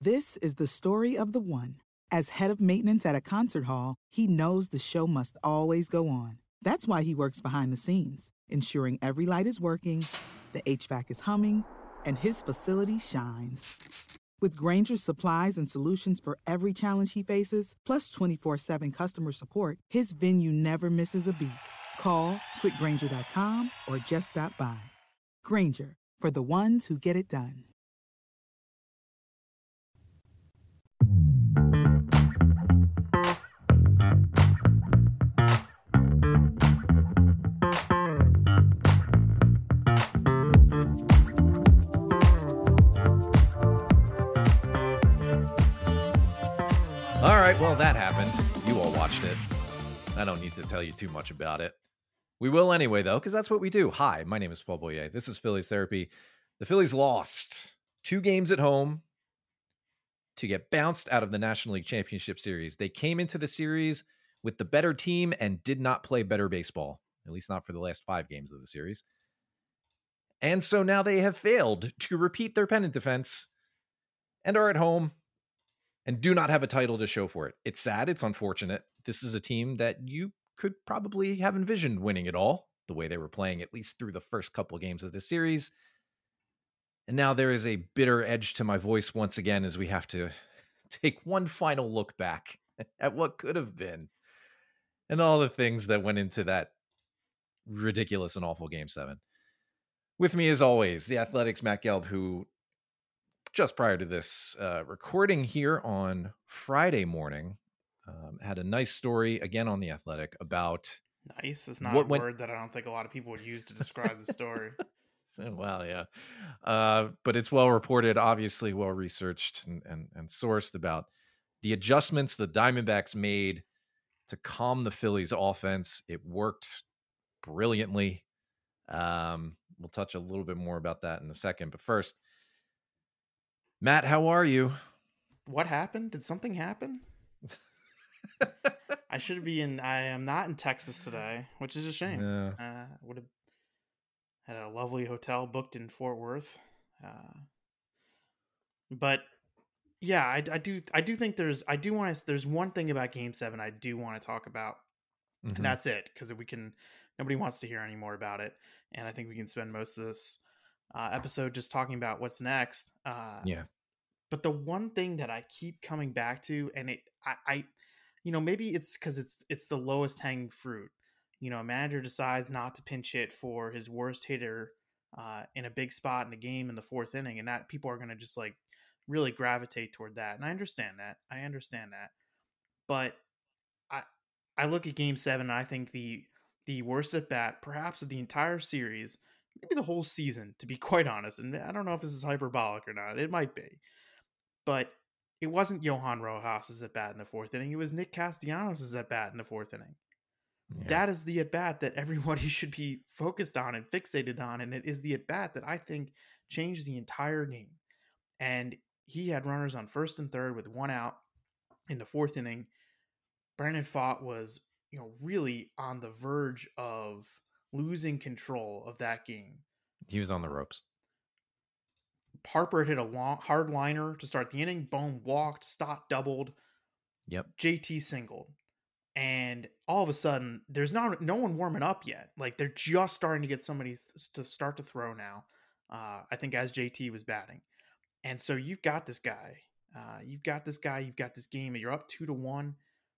This is the story of the one. As head of maintenance at a concert hall, he knows the show must always go on. That's why he works behind the scenes, ensuring every light is working, the HVAC is humming, and his facility shines. With Granger's supplies and solutions for every challenge he faces, plus 24/7 customer support, his venue never misses a beat. Call quickgranger.com or just stop by. Granger, for the ones who get it done. All right, well, that happened. You all watched it. I don't need to tell you too much about it. We will anyway, though, because that's what we do. Hi, my name is Paul Boyer. This is Phillies Therapy. The Phillies lost 2 games at home to get bounced out of the National League Championship Series. They came into the series with the better team and did not play better baseball, at least not for the last 5 games of the series. And so now they have failed to repeat their pennant defense and are at home and do not have a title to show for it. It's sad. It's unfortunate. This is a team that you could probably have envisioned winning it all, the way they were playing, at least through the first couple of games of the series. And now there is a bitter edge to my voice once again as we have to take one final look back at what could have been and all the things that went into that ridiculous and awful Game 7. With me, as always, the Athletics' Matt Gelb, who just prior to this recording here on Friday morning, had a nice story again on The Athletic about... Nice is not a word that I don't think a lot of people would use to describe the story. Well, yeah. But it's well reported, obviously well researched and sourced about the adjustments the Diamondbacks made to calm the Phillies offense. It worked brilliantly. We'll touch a little bit more about that in a second. But first, Matt, how are you? What happened? Did something happen? I am not in Texas today, which is a shame. Yeah. Would have had a lovely hotel booked in Fort Worth. But yeah, I do think there's one thing about Game 7 I do want to talk about. Mm-hmm. And that's it, because nobody wants to hear any more about it. And I think we can spend most of this episode just talking about what's next. Yeah. But the one thing that I keep coming back to, and I maybe it's because it's the lowest hanging fruit. A manager decides not to pinch hit for his worst hitter in a big spot in a game in the 4th inning, and that people are going to just like really gravitate toward that. And I understand that. But I look at Game 7, and I think the worst at bat, perhaps of the entire series, maybe the whole season, to be quite honest. And I don't know if this is hyperbolic or not. It might be. But it wasn't Johan Rojas' at bat in the 4th inning. It was Nick Castellanos' at bat in the 4th inning. Yeah. That is the at bat that everybody should be focused on and fixated on. And it is the at bat that I think changed the entire game. And he had runners on 1st and 3rd with 1 out in the 4th inning. Brandon Pfaadt was, really on the verge of losing control of that game. He was on the ropes. Harper had hit a long hard liner to start the inning. Bohm walked, Stott doubled. Yep. JT singled. And all of a sudden, there's no one warming up yet. Like, they're just starting to get somebody to start to throw now. I think as JT was batting. And so you've got this guy. You've got this game, and you're up 2-1.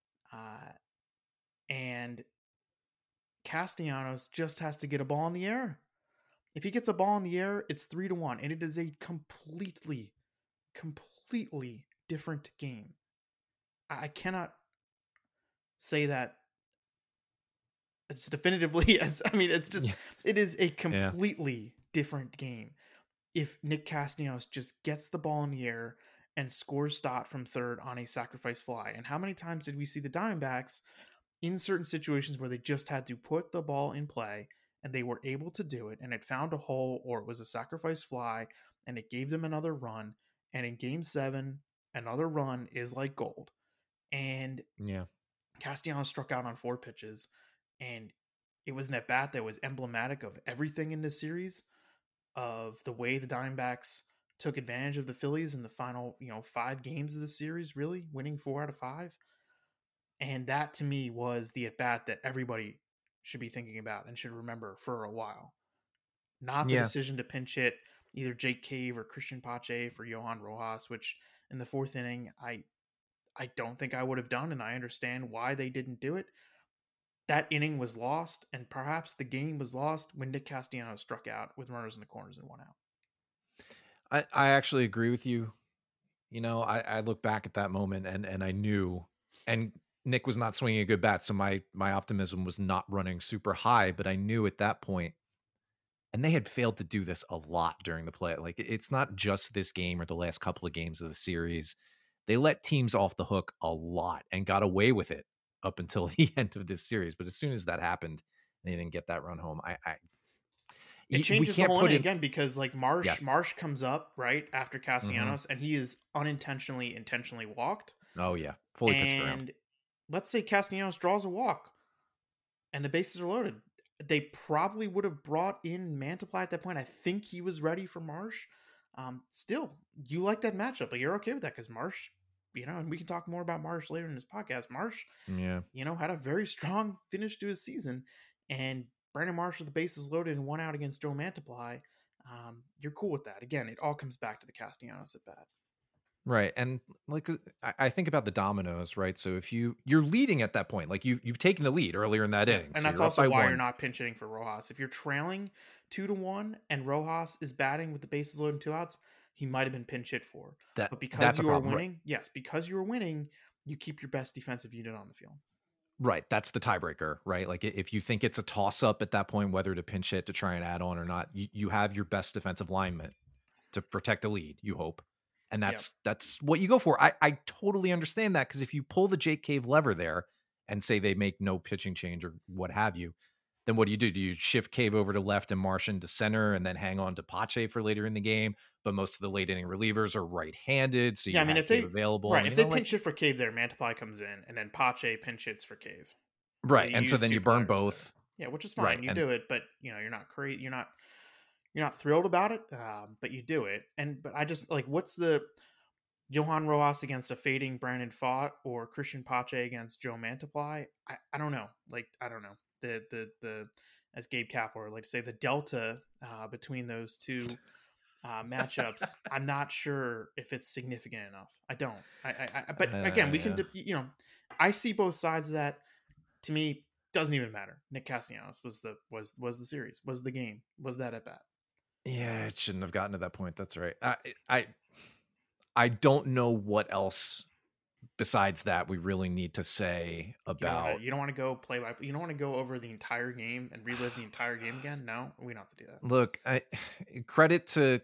And Castellanos just has to get a ball in the air. If he gets a ball in the air, it's 3-1, and it is a completely different game. I cannot say that as definitively as, it is a completely different game. If Nick Castellanos just gets the ball in the air and scores Stott from 3rd on a sacrifice fly. And how many times did we see the Diamondbacks in certain situations where they just had to put the ball in play and they were able to do it, and it found a hole, or it was a sacrifice fly, and it gave them another run. And in Game 7, another run is like gold. And Castellanos struck out on 4 pitches, and it was an at-bat that was emblematic of everything in this series, of the way the Diamondbacks took advantage of the Phillies in the final, 5 games of the series, really winning 4 out of 5. And that to me was the at bat that everybody should be thinking about and should remember for a while. Not the Yeah. decision to pinch hit either Jake Cave or Christian Pache for Johan Rojas, which in the 4th inning, I don't think I would have done, and I understand why they didn't do it. That inning was lost, and perhaps the game was lost when Nick Castellanos struck out with runners in the corners and 1 out. I actually agree with you. I look back at that moment and I knew, and Nick was not swinging a good bat, so my optimism was not running super high, but I knew at that point, and they had failed to do this a lot during the play. Like it's not just this game or the last couple of games of the series. They let teams off the hook a lot and got away with it up until the end of this series. But as soon as that happened, they didn't get that run home. It We changes the can't whole put inning in. again because like Marsh Yes. Marsh comes up right after Mhm. Castellanos and he is intentionally walked. Oh yeah, fully pitched around. And let's say Castellanos draws a walk and the bases are loaded. They probably would have brought in Mantiply at that point. I think he was ready for Marsh. Still, you like that matchup, but you're okay with that because Marsh, and we can talk more about Marsh later in this podcast. Marsh, Yeah. had a very strong finish to his season, and Brandon Marsh with the bases loaded and 1 out against Joe Mantiply. You're cool with that. Again, it all comes back to the Castellanos at bat. Right. And like I think about the dominoes, right? So if you're leading at that point, like you've taken the lead earlier in that Yes, inning, and so that's you're up also by why you're one. not pinch hitting for Rojas. If you're trailing 2-1 and Rojas is batting with the bases loaded and 2 outs, he might have been pinch hit for. But because That's a you are problem. winning, yes, because you are winning, you keep your best defensive unit on the field. Right. That's the tiebreaker, right? Like if you think it's a toss up at that point, whether to pinch hit to try and add on or not, you have your best defensive lineman to protect a lead, you hope. And Yep. that's what you go for. I totally understand that, because if you pull the Jake Cave lever there and say they make no pitching change or what have you, then what do? Do you shift Cave over to left and Martian to center and then hang on to Pache for later in the game? But most of the late inning relievers are right-handed, so you Yeah, I mean, have if Cave they available. right, if they pinch hit for Cave there, Mantiply comes in, and then Pache pinch hits for Cave. Right, So and so use then 2 you burn players there. both. Yeah, which is Right, fine. You and do it, but you're not crazy. You're not thrilled about it, but you do it. But I just like, what's the Johan Rojas against a fading Brandon Pfaadt or Christian Pache against Joe Mantiply? I don't know. Like, I don't know. The as Gabe Kapler would like to say, the delta between those two matchups, I'm not sure if it's significant enough. I don't. But again, we can, yeah. I see both sides of that. To me, doesn't even matter. Nick Castellanos was the series, was the game, was that at bat. Yeah, it shouldn't have gotten to that point. That's right. I don't know what else besides that we really need to say about. You don't want to go play by. You don't want to go over the entire game and relive the entire game again. No, we don't have to do that. Look, credit to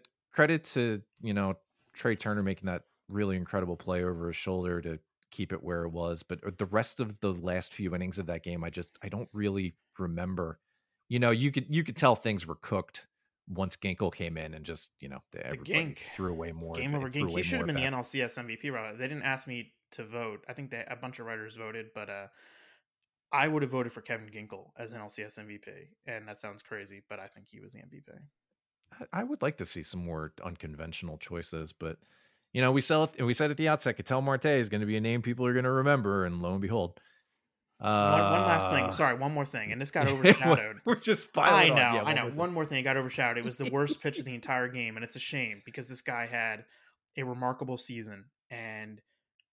Trey Turner making that really incredible play over his shoulder to keep it where it was, but the rest of the last few innings of that game, I don't really remember. You could tell things were cooked once Ginkel came in and just everybody threw away more. Game over Gink. He should have been the NLCS MVP. Right? They didn't ask me to vote. I think a bunch of writers voted, but I would have voted for Kevin Ginkel as NLCS MVP, and that sounds crazy, but I think he was the MVP. I would like to see some more unconventional choices, but we said at the outset, Ketel Marte is going to be a name people are going to remember, and lo and behold. One last thing. Sorry, one more thing, and this got overshadowed. We're just piling on. I know. One more thing got overshadowed. It was the worst pitch of the entire game, and it's a shame because this guy had a remarkable season, and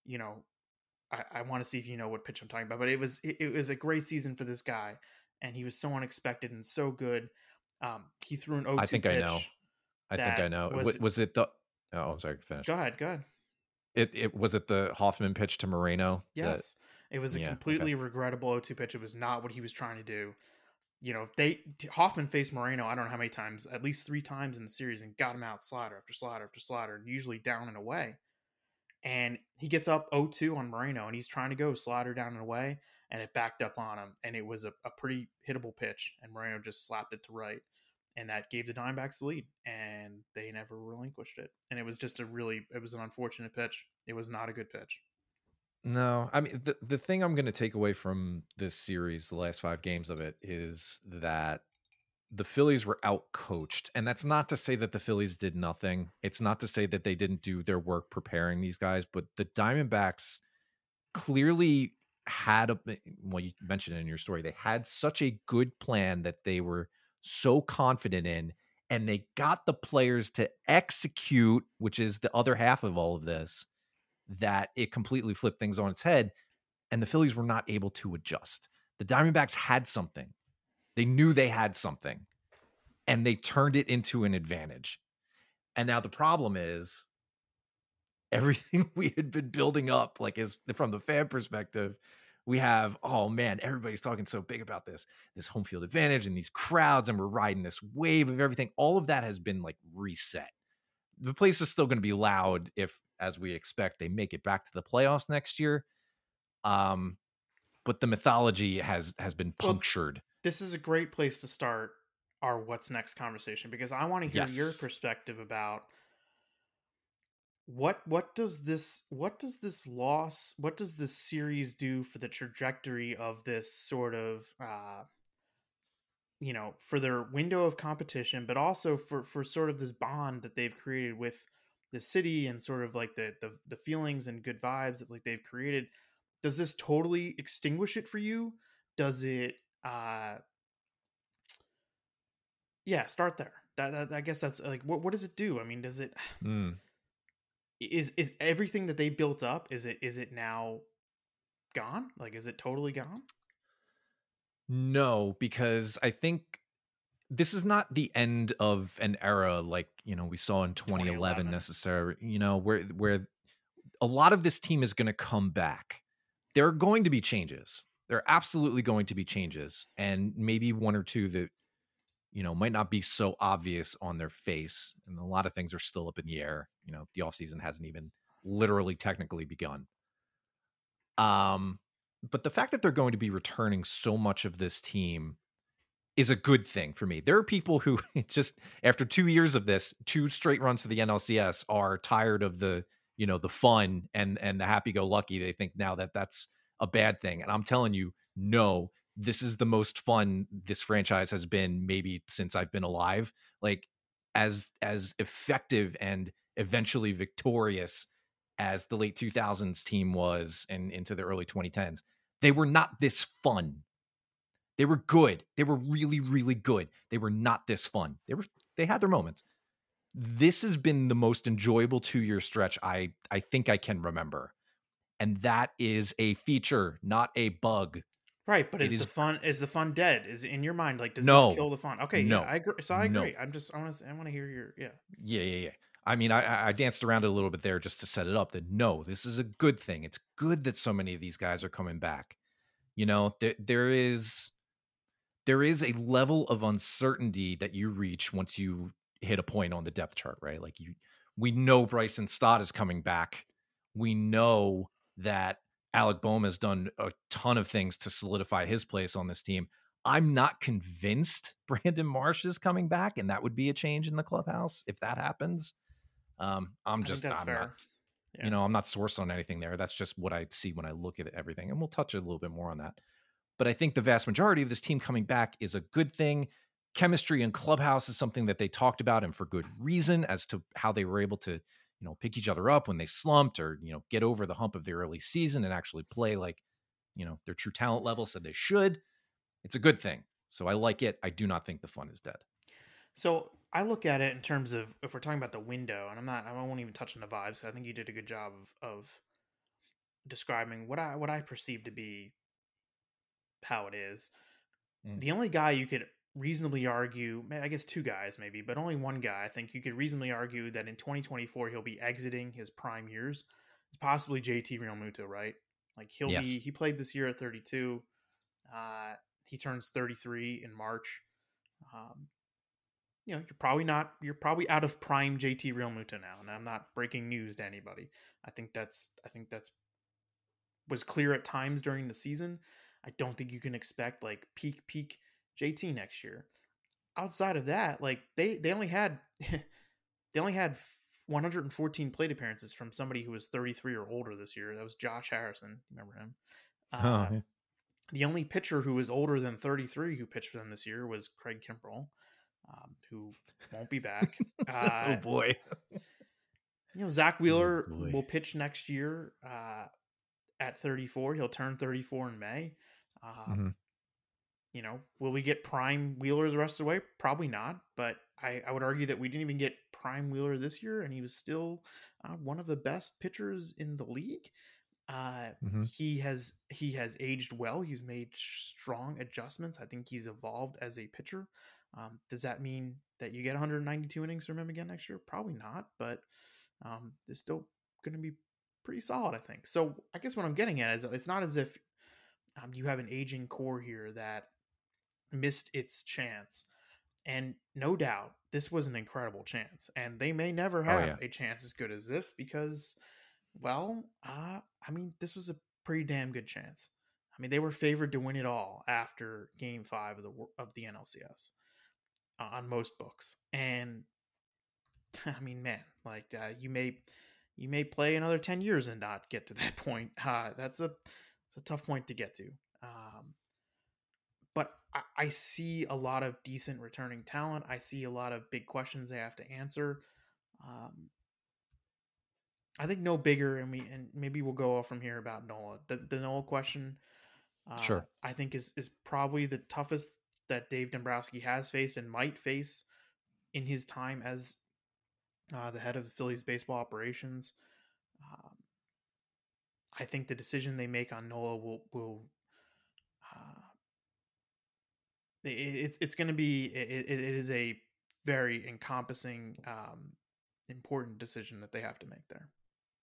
I want to see if you know what pitch I'm talking about. But it was a great season for this guy, and he was so unexpected and so good. He threw an 0-2 I think pitch. I think I know. Was it the? Oh, I'm sorry. Finish. Go ahead. It was it the Hoffman pitch to Moreno. Yes. It was a completely regrettable 0-2 pitch. It was not what he was trying to do. Hoffman faced Moreno, I don't know how many times, at least 3 times in the series, and got him out slider after slider after slider, and usually down and away. And he gets up 0-2 on Moreno, and he's trying to go slider down and away, and it backed up on him. And it was a pretty hittable pitch, and Moreno just slapped it to right. And that gave the Diamondbacks the lead, and they never relinquished it. And it was just it was an unfortunate pitch. It was not a good pitch. No, I mean, the thing I'm going to take away from this series, the last 5 games of it, is that the Phillies were outcoached. And that's not to say that the Phillies did nothing. It's not to say that they didn't do their work preparing these guys, but the Diamondbacks clearly had well, you mentioned it in your story. They had such a good plan that they were so confident in, and they got the players to execute, which is the other half of all of this, that it completely flipped things on its head. And the Phillies were not able to adjust. The Diamondbacks had something. They knew they had something, and they turned it into an advantage. And now the problem is everything we had been building up, like, is from the fan perspective, we have, oh man, everybody's talking so big about this home field advantage and these crowds, and we're riding this wave of everything. All of that has been like reset. The place is still going to be loud if, as we expect, they make it back to the playoffs next year. But the mythology has been punctured. Well, this is a great place to start our what's next conversation, because I want to hear your perspective about what does this loss, what does this series do for the trajectory of this sort of for their window of competition, but also for sort of this bond that they've created with the city, and sort of like the feelings and good vibes that like they've created. Does this totally extinguish it for you? Does it start there. That I guess that's like, what does it do? I mean, does it is everything that they built up, is it now gone? Like, is it totally gone? No, because I think this is not the end of an era like, we saw in 2011 necessarily, where a lot of this team is going to come back. There are going to be changes. There are absolutely going to be changes, and maybe one or two that, might not be so obvious on their face. And a lot of things are still up in the air. The offseason hasn't even literally technically begun. But the fact that they're going to be returning so much of this team is a good thing for me. There are people who just, after 2 years of this, 2 straight runs to the NLCS, are tired of the fun and the happy-go-lucky. They think now that that's a bad thing. And I'm telling you, no, this is the most fun this franchise has been maybe since I've been alive. Like, as effective and eventually victorious as the late 2000s team was and into the early 2010s, they were not this fun. They were good. They were really, really good. They were not this fun. They had their moments. This has been the most enjoyable 2-year stretch I think I can remember. And that is a feature, not a bug. Right, but is the fun dead? Is in your mind, like, does this kill the fun? Okay, no, yeah, I agree. So I agree. I want to hear your Yeah. I mean, I danced around it a little bit there just to set it up that no, this is a good thing. It's good that so many of these guys are coming back. There is a level of uncertainty that you reach once you hit a point on the depth chart, right? Like, we know Bryson Stott is coming back. We know that Alec Bohm has done a ton of things to solidify his place on this team. I'm not convinced Brandon Marsh is coming back, and that would be a change in the clubhouse if that happens. I'm fair. I'm not sourced on anything there. That's just what I see when I look at everything, and we'll touch a little bit more on that. But I think the vast majority of this team coming back is a good thing. Chemistry in clubhouse is something that they talked about, and for good reason, as to how they were able to, pick each other up when they slumped, or, get over the hump of the early season and actually play like, their true talent level said they should. It's a good thing. So I like it. I do not think the fun is dead. So I look at it in terms of, if we're talking about the window, and I won't even touch on the vibes. I think you did a good job of describing what I perceive to be how it is. The only guy you could reasonably argue, I guess 2 guys maybe, but only one guy I think you could reasonably argue that in 2024 he'll be exiting his prime years, is possibly JT Realmuto, right? Like, he played this year at 32. He turns 33 in March. You're probably out of prime JT Realmuto now, and I'm not breaking news to anybody. I think that's was clear at times during the season. I don't think you can expect like peak JT next year. Outside of that, like they only had 114 plate appearances from somebody who was 33 or older this year. That was Josh Harrison. Remember him? The only pitcher who was older than 33 who pitched for them this year was Craig Kimbrell, who won't be back. Oh boy. Zach Oh Wheeler boy. will pitch next year at 34. He'll turn 34 in May. Mhm. Will we get prime Wheeler the rest of the way? Probably not. But I would argue that we didn't even get prime Wheeler this year, and he was still one of the best pitchers in the league. Mhm. He has aged well. He's made strong adjustments. I think he's evolved as a pitcher. Does that mean that you get 192 innings from him again next year? Probably not, but it's still going to be pretty solid, I think. So I guess what I'm getting at is it's not as if you have an aging core here that missed its chance. And no doubt, this was an incredible chance, and they may never Oh have yeah. a chance as good as this because, well, this was a pretty damn good chance. I mean, they were favored to win it all after Game 5 of the NLCS on most books, and I mean, man, like you may play another 10 years and not get to that point. It's a tough point to get to. But I see a lot of decent returning talent. I see a lot of big questions they have to answer. I think no bigger, and maybe we'll go off from here about Nola. The Nola question, Sure. I think is probably the toughest that Dave Dombrowski has faced and might face in his time as the head of the Phillies baseball operations. Um, I think the decision they make on Nola will uh, it's going to be it is a very encompassing important decision that they have to make there.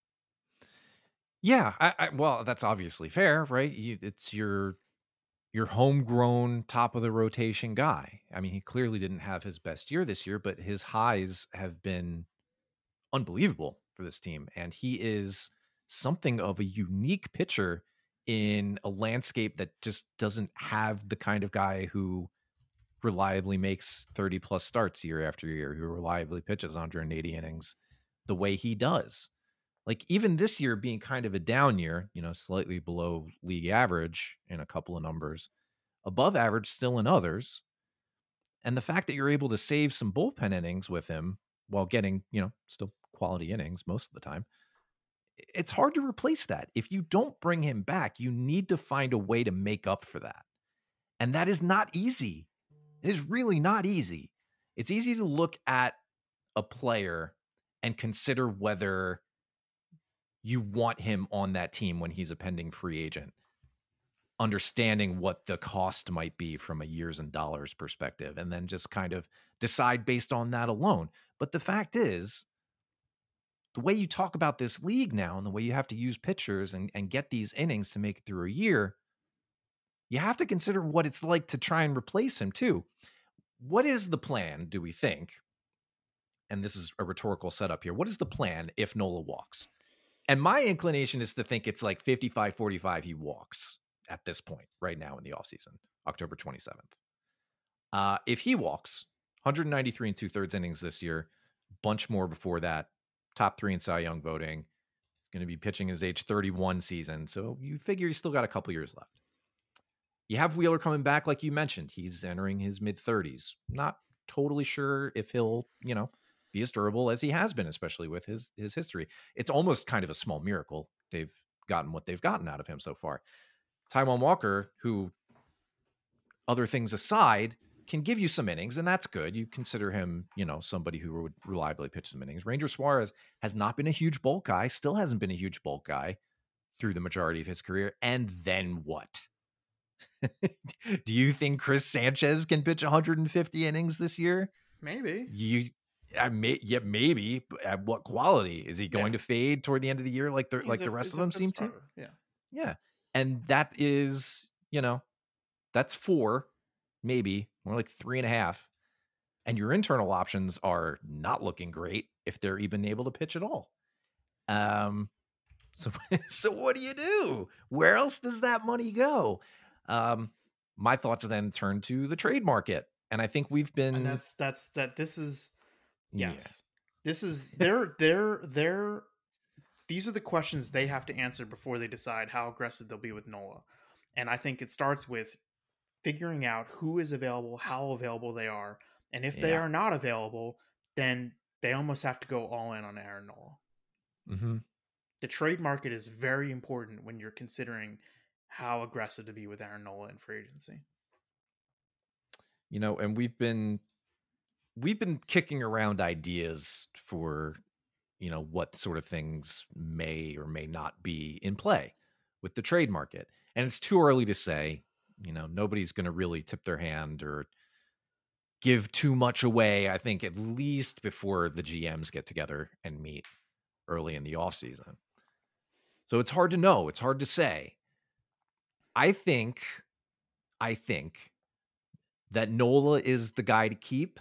Yeah, well, that's obviously fair, right? It's your homegrown top of the rotation guy. I mean, he clearly didn't have his best year this year, but his highs have been unbelievable for this team, and he is something of a unique pitcher in a landscape that just doesn't have the kind of guy who reliably makes 30 plus starts year after year, who reliably pitches 180 innings the way he does. Like even this year being kind of a down year, slightly below league average in a couple of numbers, above average still in others. And the fact that you're able to save some bullpen innings with him while getting, still quality innings most of the time, it's hard to replace that. If you don't bring him back, you need to find a way to make up for that. And that is not easy. It is really not easy. It's easy to look at a player and consider whether you want him on that team when he's a pending free agent, understanding what the cost might be from a years and dollars perspective, and then just kind of decide based on that alone. But the fact is, the way you talk about this league now and the way you have to use pitchers and get these innings to make it through a year, you have to consider what it's like to try and replace him too. What is the plan, do we think? And this is a rhetorical setup here. What is the plan if Nola walks? And my inclination is to think it's like 55-45 he walks at this point right now in the offseason, October 27th. If he walks, 193 and 2/3 innings this year, bunch more before that, top 3 in Cy Young voting. He's going to be pitching his age 31 season. So you figure he's still got a couple years left. You have Wheeler coming back, like you mentioned. He's entering his mid-30s. Not totally sure if he'll, be as durable as he has been, especially with his history. It's almost kind of a small miracle they've gotten what they've gotten out of him so far. Taijuan Walker, who, other things aside, can give you some innings, and that's good. You consider him, somebody who would reliably pitch some innings. Ranger Suarez has not been a huge bulk guy, still hasn't been a huge bulk guy through the majority of his career. And then what? Do you think Chris Sanchez can pitch 150 innings this year? Maybe. Maybe. At what quality? Is he going to fade toward the end of the year like the rest of them seem to? Yeah. And that is, that's 4, maybe more like 3.5. And your internal options are not looking great if they're even able to pitch at all. So what do you do? Where else does that money go? My thoughts then turn to the trade market. And I think we've been, and this is, yes, yeah. This is these are the questions they have to answer before they decide how aggressive they'll be with Nola. And I think it starts with figuring out who is available, how available they are. And if they Yeah. are not available, then they almost have to go all in on Aaron Nola. Mm-hmm. The trade market is very important when you're considering how aggressive to be with Aaron Nola in free agency. And we've been kicking around ideas for, what sort of things may or may not be in play with the trade market. And it's too early to say, nobody's going to really tip their hand or give too much away, I think, at least before the GMs get together and meet early in the offseason. So it's hard to know. It's hard to say. I think that Nola is the guy to keep.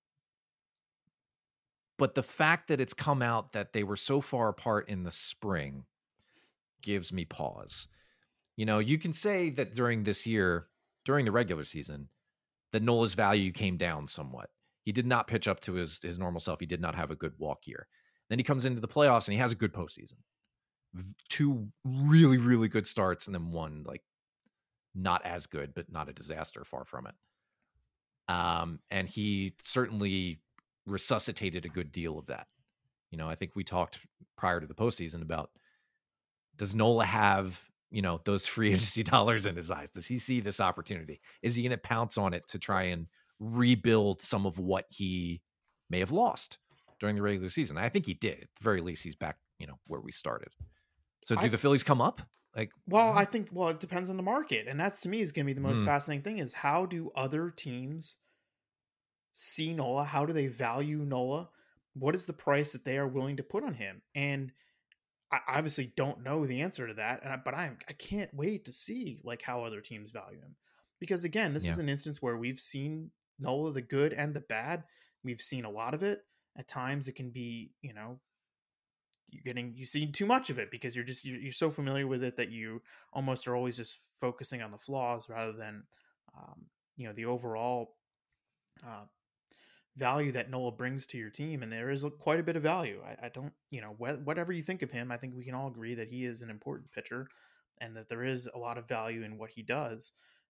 But the fact that it's come out that they were so far apart in the spring gives me pause. You can say that during this year, during the regular season, that Nola's value came down somewhat. He did not pitch up to his normal self. He did not have a good walk year. Then he comes into the playoffs and he has a good postseason. 2 really, really good starts and then one like not as good, but not a disaster, far from it. And he certainly resuscitated a good deal of that. I think we talked prior to the postseason about, does Nola have, those free agency dollars in his eyes? Does he see this opportunity? Is he going to pounce on it to try and rebuild some of what he may have lost during the regular season? I think he did. At the very least, he's back, where we started. So do the Phillies come up? I think, it depends on the market. And that's, to me, is going to be the most fascinating thing, is how do other teams see Nola? How do they value Nola? What is the price that they are willing to put on him? And I obviously don't know the answer to that, but I can't wait to see like how other teams value him, because again, this is an instance where we've seen Nola, the good and the bad. We've seen a lot of it. At times, it can be you see too much of it because you're so familiar with it that you almost are always just focusing on the flaws rather than the overall value that Nola brings to your team. And there is quite a bit of value. I don't, whatever you think of him, I think we can all agree that he is an important pitcher and that there is a lot of value in what he does.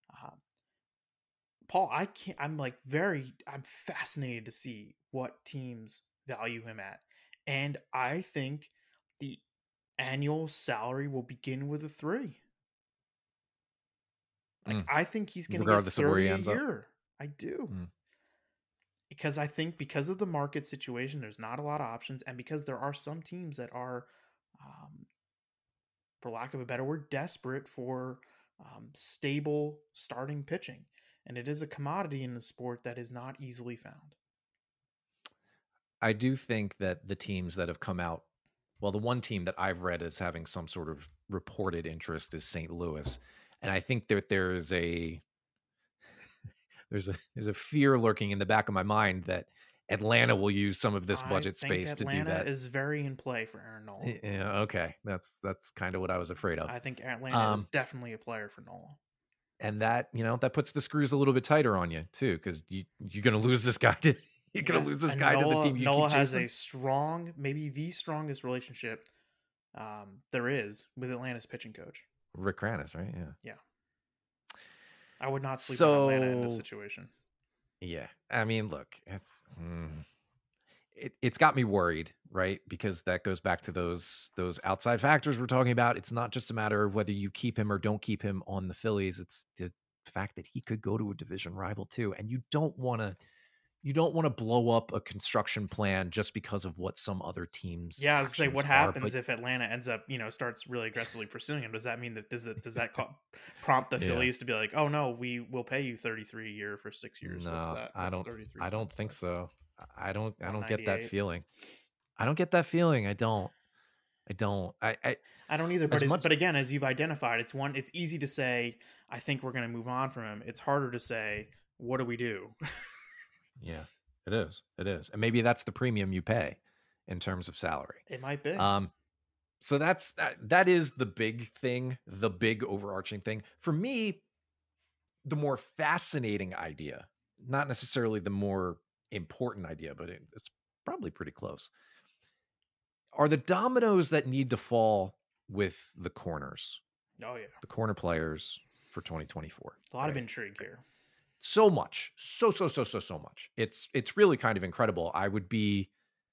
Paul, I'm fascinated to see what teams value him at. And I think the annual salary will begin with a 3. I think he's going to get 30 a year. I do. Because I think because of the market situation, there's not a lot of options. And because there are some teams that are, for lack of a better word, desperate for stable starting pitching. And it is a commodity in the sport that is not easily found. I do think that the teams that have come out, well, the one team that I've read as having some sort of reported interest is St. Louis. And I think that there's a fear lurking in the back of my mind that Atlanta will use some of this budget space to do that. Atlanta is very in play for Aaron Nola. Yeah, okay. That's kind of what I was afraid of. I think Atlanta is definitely a player for Nola. And that, that puts the screws a little bit tighter on you too, because you're going to lose this guy to to the team. Nola has a strong, maybe the strongest relationship there is with Atlanta's pitching coach, Rick Kranitz, right? Yeah. I would not sleep on Atlanta in this situation. Yeah. I mean, look, it's got me worried, right? Because that goes back to those outside factors we're talking about. It's not just a matter of whether you keep him or don't keep him on the Phillies. It's the fact that he could go to a division rival too. And you don't want to blow up a construction plan just because of what some other teams. Yeah, I was say, what happens if Atlanta ends up, starts really aggressively pursuing him? Does that mean that does that prompt the Phillies to be like, oh no, we will pay you $33 a year for 6 years? No, what's that? I don't think so. I don't get that feeling. I don't either. But again, as you've identified, it's easy to say, I think we're going to move on from him. It's harder to say, what do we do? Yeah, it is. And maybe that's the premium you pay in terms of salary. It might be. So that is the big thing, the big overarching thing. For me, the more fascinating idea, not necessarily the more important idea, but it's probably pretty close, are the dominoes that need to fall with the corners. Oh, yeah. The corner players for 2024. A lot of intrigue here. So much. So much. It's really kind of incredible. I would be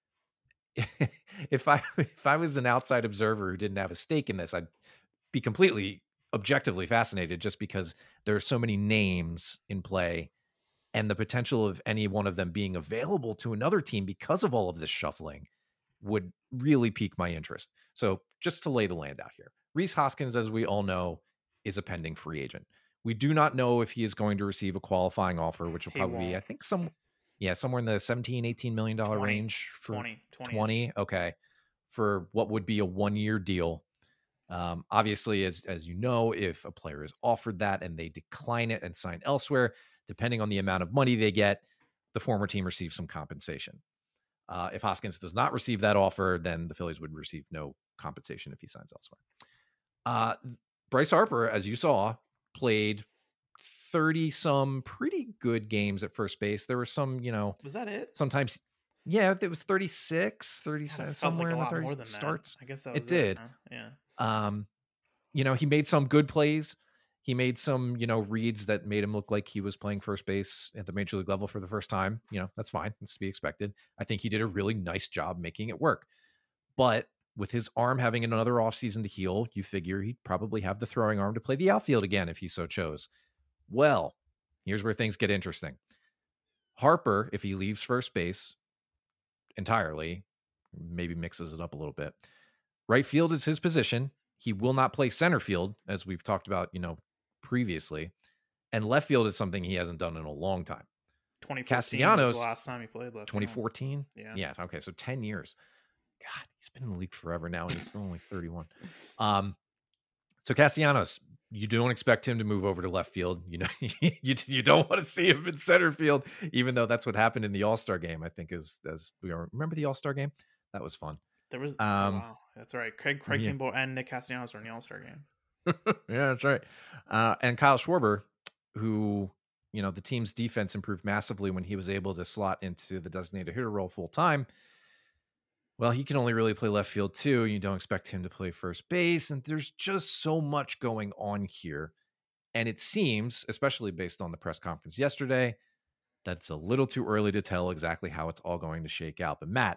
if I was an outside observer who didn't have a stake in this, I'd be completely objectively fascinated just because there are so many names in play and the potential of any one of them being available to another team because of all of this shuffling would really pique my interest. So just to lay the land out here, Rhys Hoskins, as we all know, is a pending free agent. We do not know if he is going to receive a qualifying offer, which will probably be, I think, somewhere in the $17-18 million range for 20. Okay. For what would be a 1-year deal. Obviously, as you know, if a player is offered that and they decline it and sign elsewhere, depending on the amount of money they get, the former team receives some compensation. If Hoskins does not receive that offer, then the Phillies would receive no compensation if he signs elsewhere. Bryce Harper, as you saw, played 30 some pretty good games at first base. There were some, was that it? Sometimes, yeah, it was 36, 37, somewhere in the 30s starts. I guess that was it did. Huh? Yeah. He made some good plays. He made some, reads that made him look like he was playing first base at the major league level for the first time. That's fine. That's to be expected. I think he did a really nice job making it work. But with his arm having another offseason to heal, you figure he'd probably have the throwing arm to play the outfield again if he so chose. Well, here's where things get interesting. Harper, if he leaves first base entirely, maybe mixes it up a little bit. Right field is his position. He will not play center field, as we've talked about, previously. And left field is something he hasn't done in a long time. 2014 Castellanos was the last time he played left 2014? Yeah. Yeah. Okay. So 10 years. God, he's been in the league forever now, and he's still only 31. So Castellanos, you don't expect him to move over to left field. You don't want to see him in center field, even though that's what happened in the All-Star game, I think, as we remember the All-Star game? That was fun. There was wow, that's right. Craig Kimbrel and Nick Castellanos were in the All-Star game. Yeah, that's right. And Kyle Schwarber, who, the team's defense improved massively when he was able to slot into the designated hitter role full time. Well, he can only really play left field too. You don't expect him to play first base. And there's just so much going on here. And it seems, especially based on the press conference yesterday, that it's a little too early to tell exactly how it's all going to shake out. But Matt,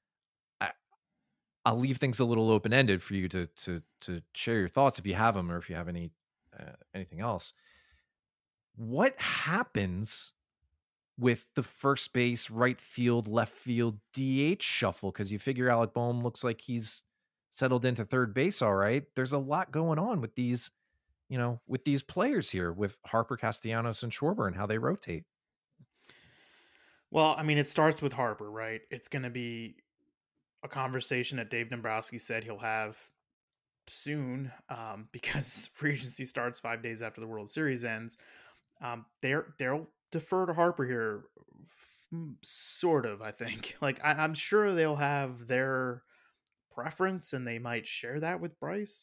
I'll leave things a little open-ended for you to share your thoughts if you have them, or if you have anything else. What happens with the first base, right field, left field DH shuffle? Because you figure Alec Bohm looks like he's settled into third base all right. There's a lot going on with these, with these players here, with Harper, Castellanos, and Schwarber, and how they rotate. Well, I mean, it starts with Harper, right? It's going to be a conversation that Dave Dombrowski said he'll have soon, because free agency starts 5 days after the World Series ends. They'll defer to Harper here, sort of. I think, like, I'm sure they'll have their preference, and they might share that with Bryce.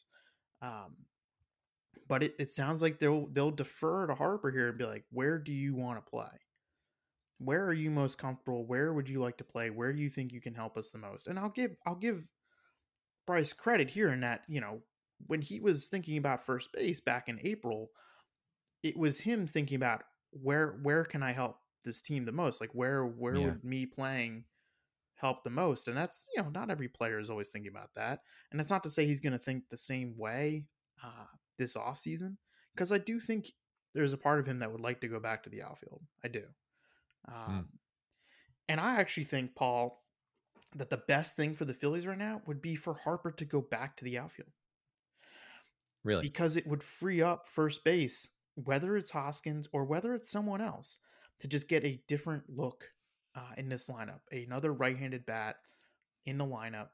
But it sounds like they'll defer to Harper here and be like, where do you want to play? Where are you most comfortable? Where would you like to play? Where do you think you can help us the most? And I'll give Bryce credit here in that, when he was thinking about first base back in April, it was him thinking about where can I help this team the most? Like where would me playing help the most? And that's, not every player is always thinking about that. And that's not to say he's going to think the same way this offseason, because I do think there's a part of him that would like to go back to the outfield. I do. And I actually think, Paul, that the best thing for the Phillies right now would be for Harper to go back to the outfield. Really? Because it would free up first base, whether it's Hoskins or whether it's someone else, to just get a different look in this lineup. Another right-handed bat in the lineup.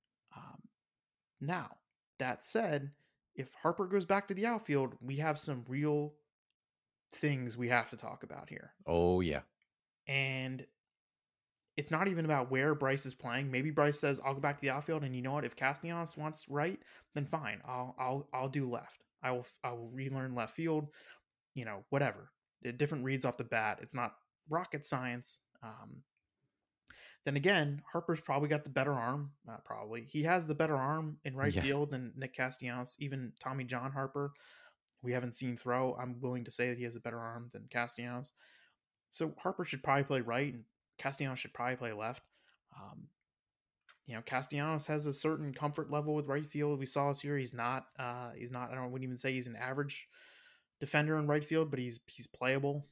Now, that said, if Harper goes back to the outfield, we have some real things we have to talk about here. Oh, yeah. And it's not even about where Bryce is playing. Maybe Bryce says, I'll go back to the outfield, and you know what? If Castellanos wants right, then fine. I'll do left. I will relearn left field, whatever. The different reads off the bat. It's not rocket science. Then again, Harper's probably got the better arm. Not probably. He has the better arm in right field than Nick Castellanos, even Tommy John Harper. we haven't seen throw. I'm willing to say that he has a better arm than Castellanos. So Harper should probably play right, and Castellanos should probably play left. Um, Castellanos has a certain comfort level with right field. We saw this year. He's not. I wouldn't even say he's an average defender in right field, but he's playable.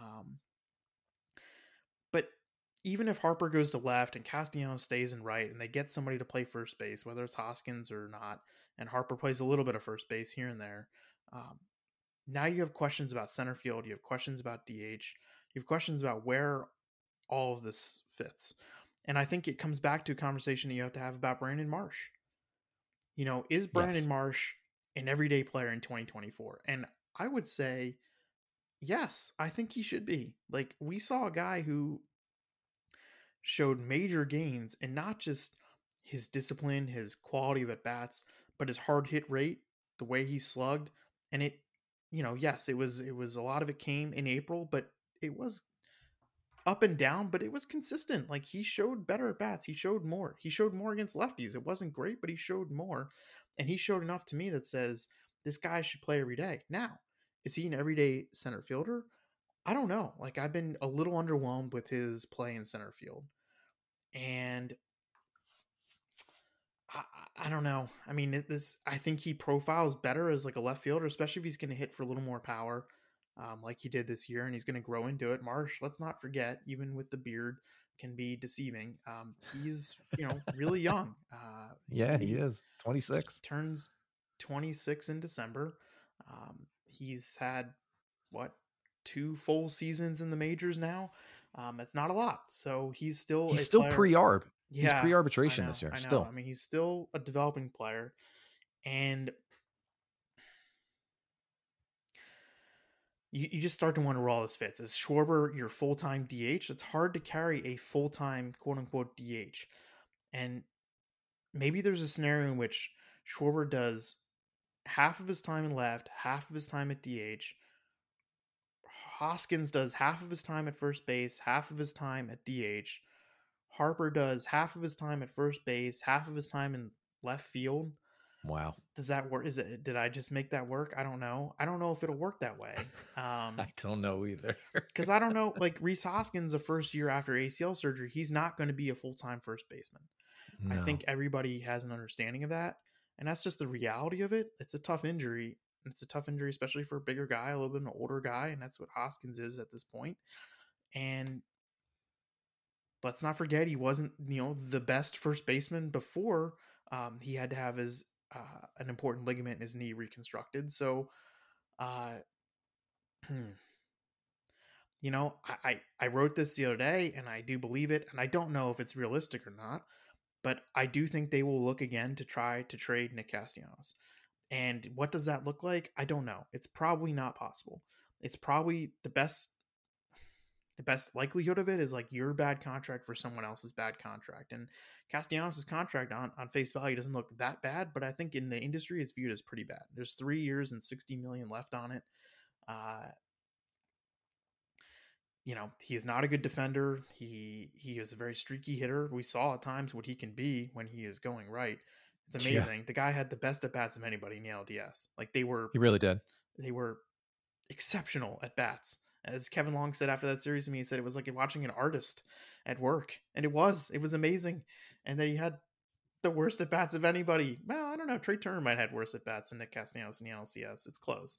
But even if Harper goes to left and Castellanos stays in right, and they get somebody to play first base, whether it's Hoskins or not, and Harper plays a little bit of first base here and there, now you have questions about center field. You have questions about DH. You have questions about where all of this fits. And I think it comes back to a conversation that you have to have about Brandon Marsh. Is Brandon Marsh an everyday player in 2024? And I would say, yes, I think he should be. Like, we saw a guy who showed major gains, and not just his discipline, his quality of at-bats, but his hard hit rate, the way he slugged. And it, yes, it was a lot of it came in April, but it was up and down, but it was consistent. Like, he showed better at bats. He showed more against lefties. It wasn't great, but he showed more. And he showed enough to me that says this guy should play every day. Now, is he an everyday center fielder? I don't know. Like, I've been a little underwhelmed with his play in center field. And I don't know. I mean, I think he profiles better as like a left fielder, especially if he's going to hit for a little more power, like he did this year, and he's going to grow into it. Marsh, let's not forget, even with the beard, can be deceiving. He's really young. He is 26. Turns 26 in December. He's had 2 full seasons in the majors now. It's not a lot, so he's still pre-arb. Yeah, he's pre-arbitration this year. I know. Still, I mean, he's still a developing player, and you just start to wonder where all this fits. Is Schwarber your full-time DH? It's hard to carry a full-time quote-unquote DH, and maybe there's a scenario in which Schwarber does half of his time in left, half of his time at DH. Hoskins does half of his time at first base, half of his time at DH. Harper does half of his time at first base, half of his time in left field. Wow. Does that work? Did I just make that work? I don't know. I don't know if it'll work that way. I don't know either. Because I don't know, like Rhys Hoskins, the first year after ACL surgery, he's not going to be a full-time first baseman. No. I think everybody has an understanding of that. And that's just the reality of it. It's a tough injury. It's a tough injury, especially for a bigger guy, a little bit of an older guy. And that's what Hoskins is at this point. And let's not forget, he wasn't, the best first baseman before he had to have his an important ligament in his knee reconstructed. So, I wrote this the other day, and I do believe it, and I don't know if it's realistic or not, but I do think they will look again to try to trade Nick Castellanos. And what does that look like? I don't know. It's probably not possible. It's probably the best likelihood of it is like your bad contract for someone else's bad contract. And Castellanos' contract on face value doesn't look that bad, but I think in the industry it's viewed as pretty bad. There's 3 years and $60 million left on it. He is not a good defender. He is a very streaky hitter. We saw at times what he can be when he is going right. It's amazing. Yeah. The guy had the best at bats of anybody in the LDS. Like he really did. They were exceptional at bats. As Kevin Long said after that series to me, he said it was like watching an artist at work. And it was amazing. And then he had the worst at bats of anybody. Well, I don't know. Trey Turner might have had worse at bats than Nick Castellanos in the NLCS. It's close.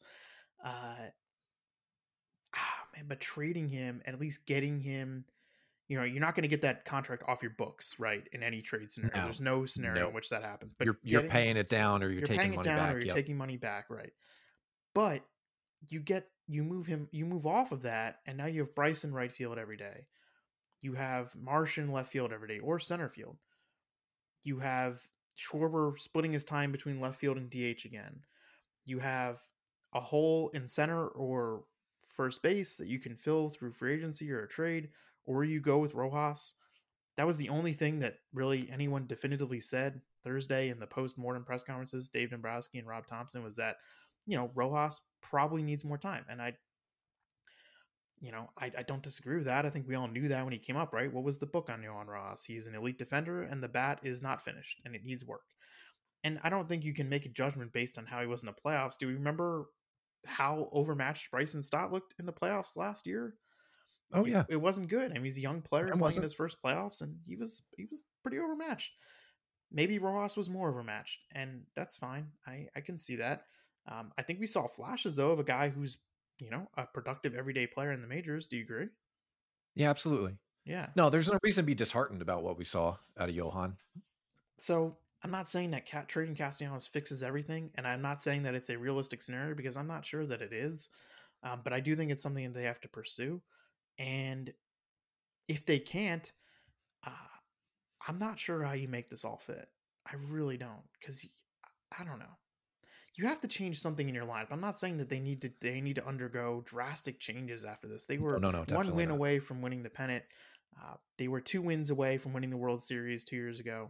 But trading him and at least getting him, you're not going to get that contract off your books, right? In any trade scenario. No. There's no scenario in which that happens. But you're paying it down, or you're taking money back. Or you're taking money back, right? But you move off of that, and now you have Bryson right field every day. You have Marsh in left field every day, or center field. You have Schwarber splitting his time between left field and DH again. You have a hole in center or first base that you can fill through free agency or a trade, or you go with Rojas. That was the only thing that really anyone definitively said Thursday in the post-mortem press conferences, Dave Dombrowski and Rob Thompson, was that, Rojas probably needs more time. And I don't disagree with that. I think we all knew that when he came up, right? What was the book on Yohan Rojas? He's an elite defender, and the bat is not finished, and it needs work. And I don't think you can make a judgment based on how he was in the playoffs. Do we remember how overmatched Bryson Stott looked in the playoffs last year. Oh yeah, It wasn't good. I mean, he's a young player and playing in wasn't. his first playoffs, and he was pretty overmatched. Maybe Rojas was more overmatched, and that's fine. I can see that. I think we saw flashes though of a guy who's a productive everyday player in the majors. Do you agree? Yeah, absolutely. Yeah. No, there's no reason to be disheartened about what we saw out of Johan. So I'm not saying that trading Castellanos fixes everything, and I'm not saying that it's a realistic scenario because I'm not sure that it is. But I do think it's something that they have to pursue. And if they can't, uh, I'm not sure how you make this all fit. I really don't, because I don't know. You have to change something in your lineup. I'm not saying that they need to undergo drastic changes after this. They were No, one definitely win not. away from winning the pennant. They were 2 wins away from winning the World Series 2 years ago.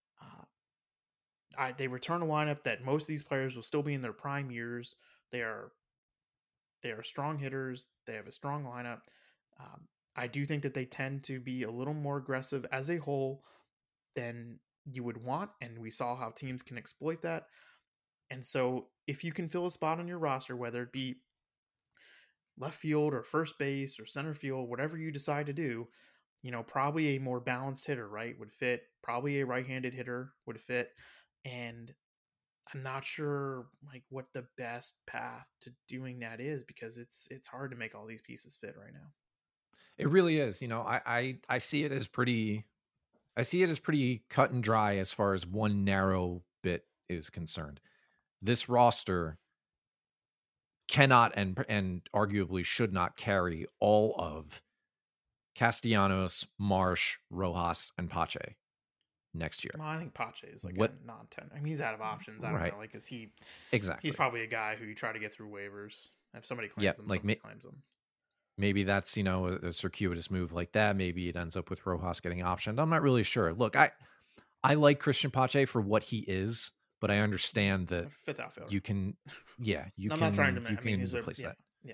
They return a lineup that most of these players will still be in their prime years. They are strong hitters. They have a strong lineup. Um, I do think that they tend to be a little more aggressive as a whole than you would want, and we saw how teams can exploit that. And so, if you can fill a spot on your roster, whether it be left field or first base or center field, whatever you decide to do, probably a more balanced hitter, right, would fit. Probably a right-handed hitter would fit, and I'm not sure like what the best path to doing that is because it's hard to make all these pieces fit right now. It really is. I see it as pretty. I see it as pretty cut and dry as far as one narrow bit is concerned. This roster cannot and arguably should not carry all of Castellanos, Marsh, Rojas, and Pache next year. Well, I think Pache is like What? a non-10. I mean, he's out of options. I don't Right. know. Like, is he? Exactly. He's probably a guy who you try to get through waivers. If somebody claims Yeah, him, like somebody claims him. maybe that's a circuitous move like that. Maybe it ends up with Rojas getting optioned. I'm not really sure. Look, I like Christian Pache for what he is, but I understand that Fifth outfielder. you can, yeah, you I'm can, not trying to. you I mean, can he's replace that. Yeah.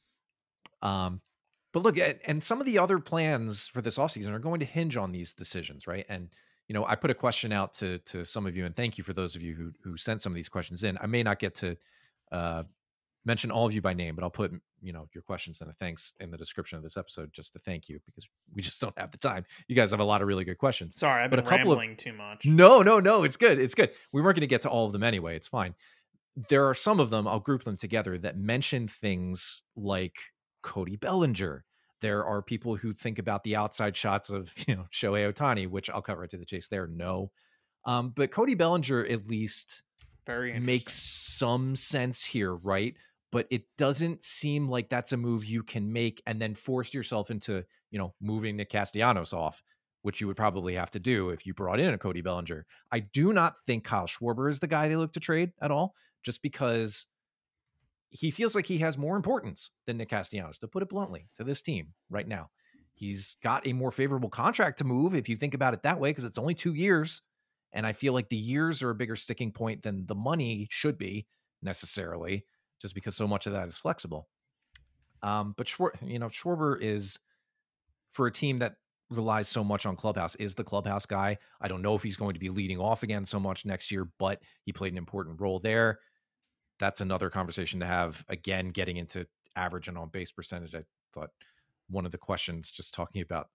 But look, and some of the other plans for this offseason are going to hinge on these decisions, right? And I put a question out to some of you, and thank you for those of you who sent some of these questions in. I may not get to mention all of you by name, but I'll put your questions and a thanks in the description of this episode just to thank you because we just don't have the time. You guys have a lot of really good questions. Sorry, I've been rambling too much. No, it's good. It's good. We weren't going to get to all of them anyway. It's fine. There are some of them, I'll group them together, that mention things like Cody Bellinger. There are people who think about the outside shots of Shohei Ohtani, which I'll cut right to the chase there. No. But Cody Bellinger at least makes some sense here, right? But it doesn't seem like that's a move you can make and then force yourself into, moving Nick Castellanos off, which you would probably have to do if you brought in a Cody Bellinger. I do not think Kyle Schwarber is the guy they look to trade at all, just because he feels like he has more importance than Nick Castellanos, to put it bluntly, to this team right now. He's got a more favorable contract to move, if you think about it that way, because it's only 2 years. And I feel like the years are a bigger sticking point than the money should be necessarily, just because so much of that is flexible. But Schwarber is, for a team that relies so much on Clubhouse, is the Clubhouse guy. I don't know if he's going to be leading off again so much next year, but he played an important role there. That's another conversation to have. Again, getting into average and on base percentage, I thought one of the questions, just talking about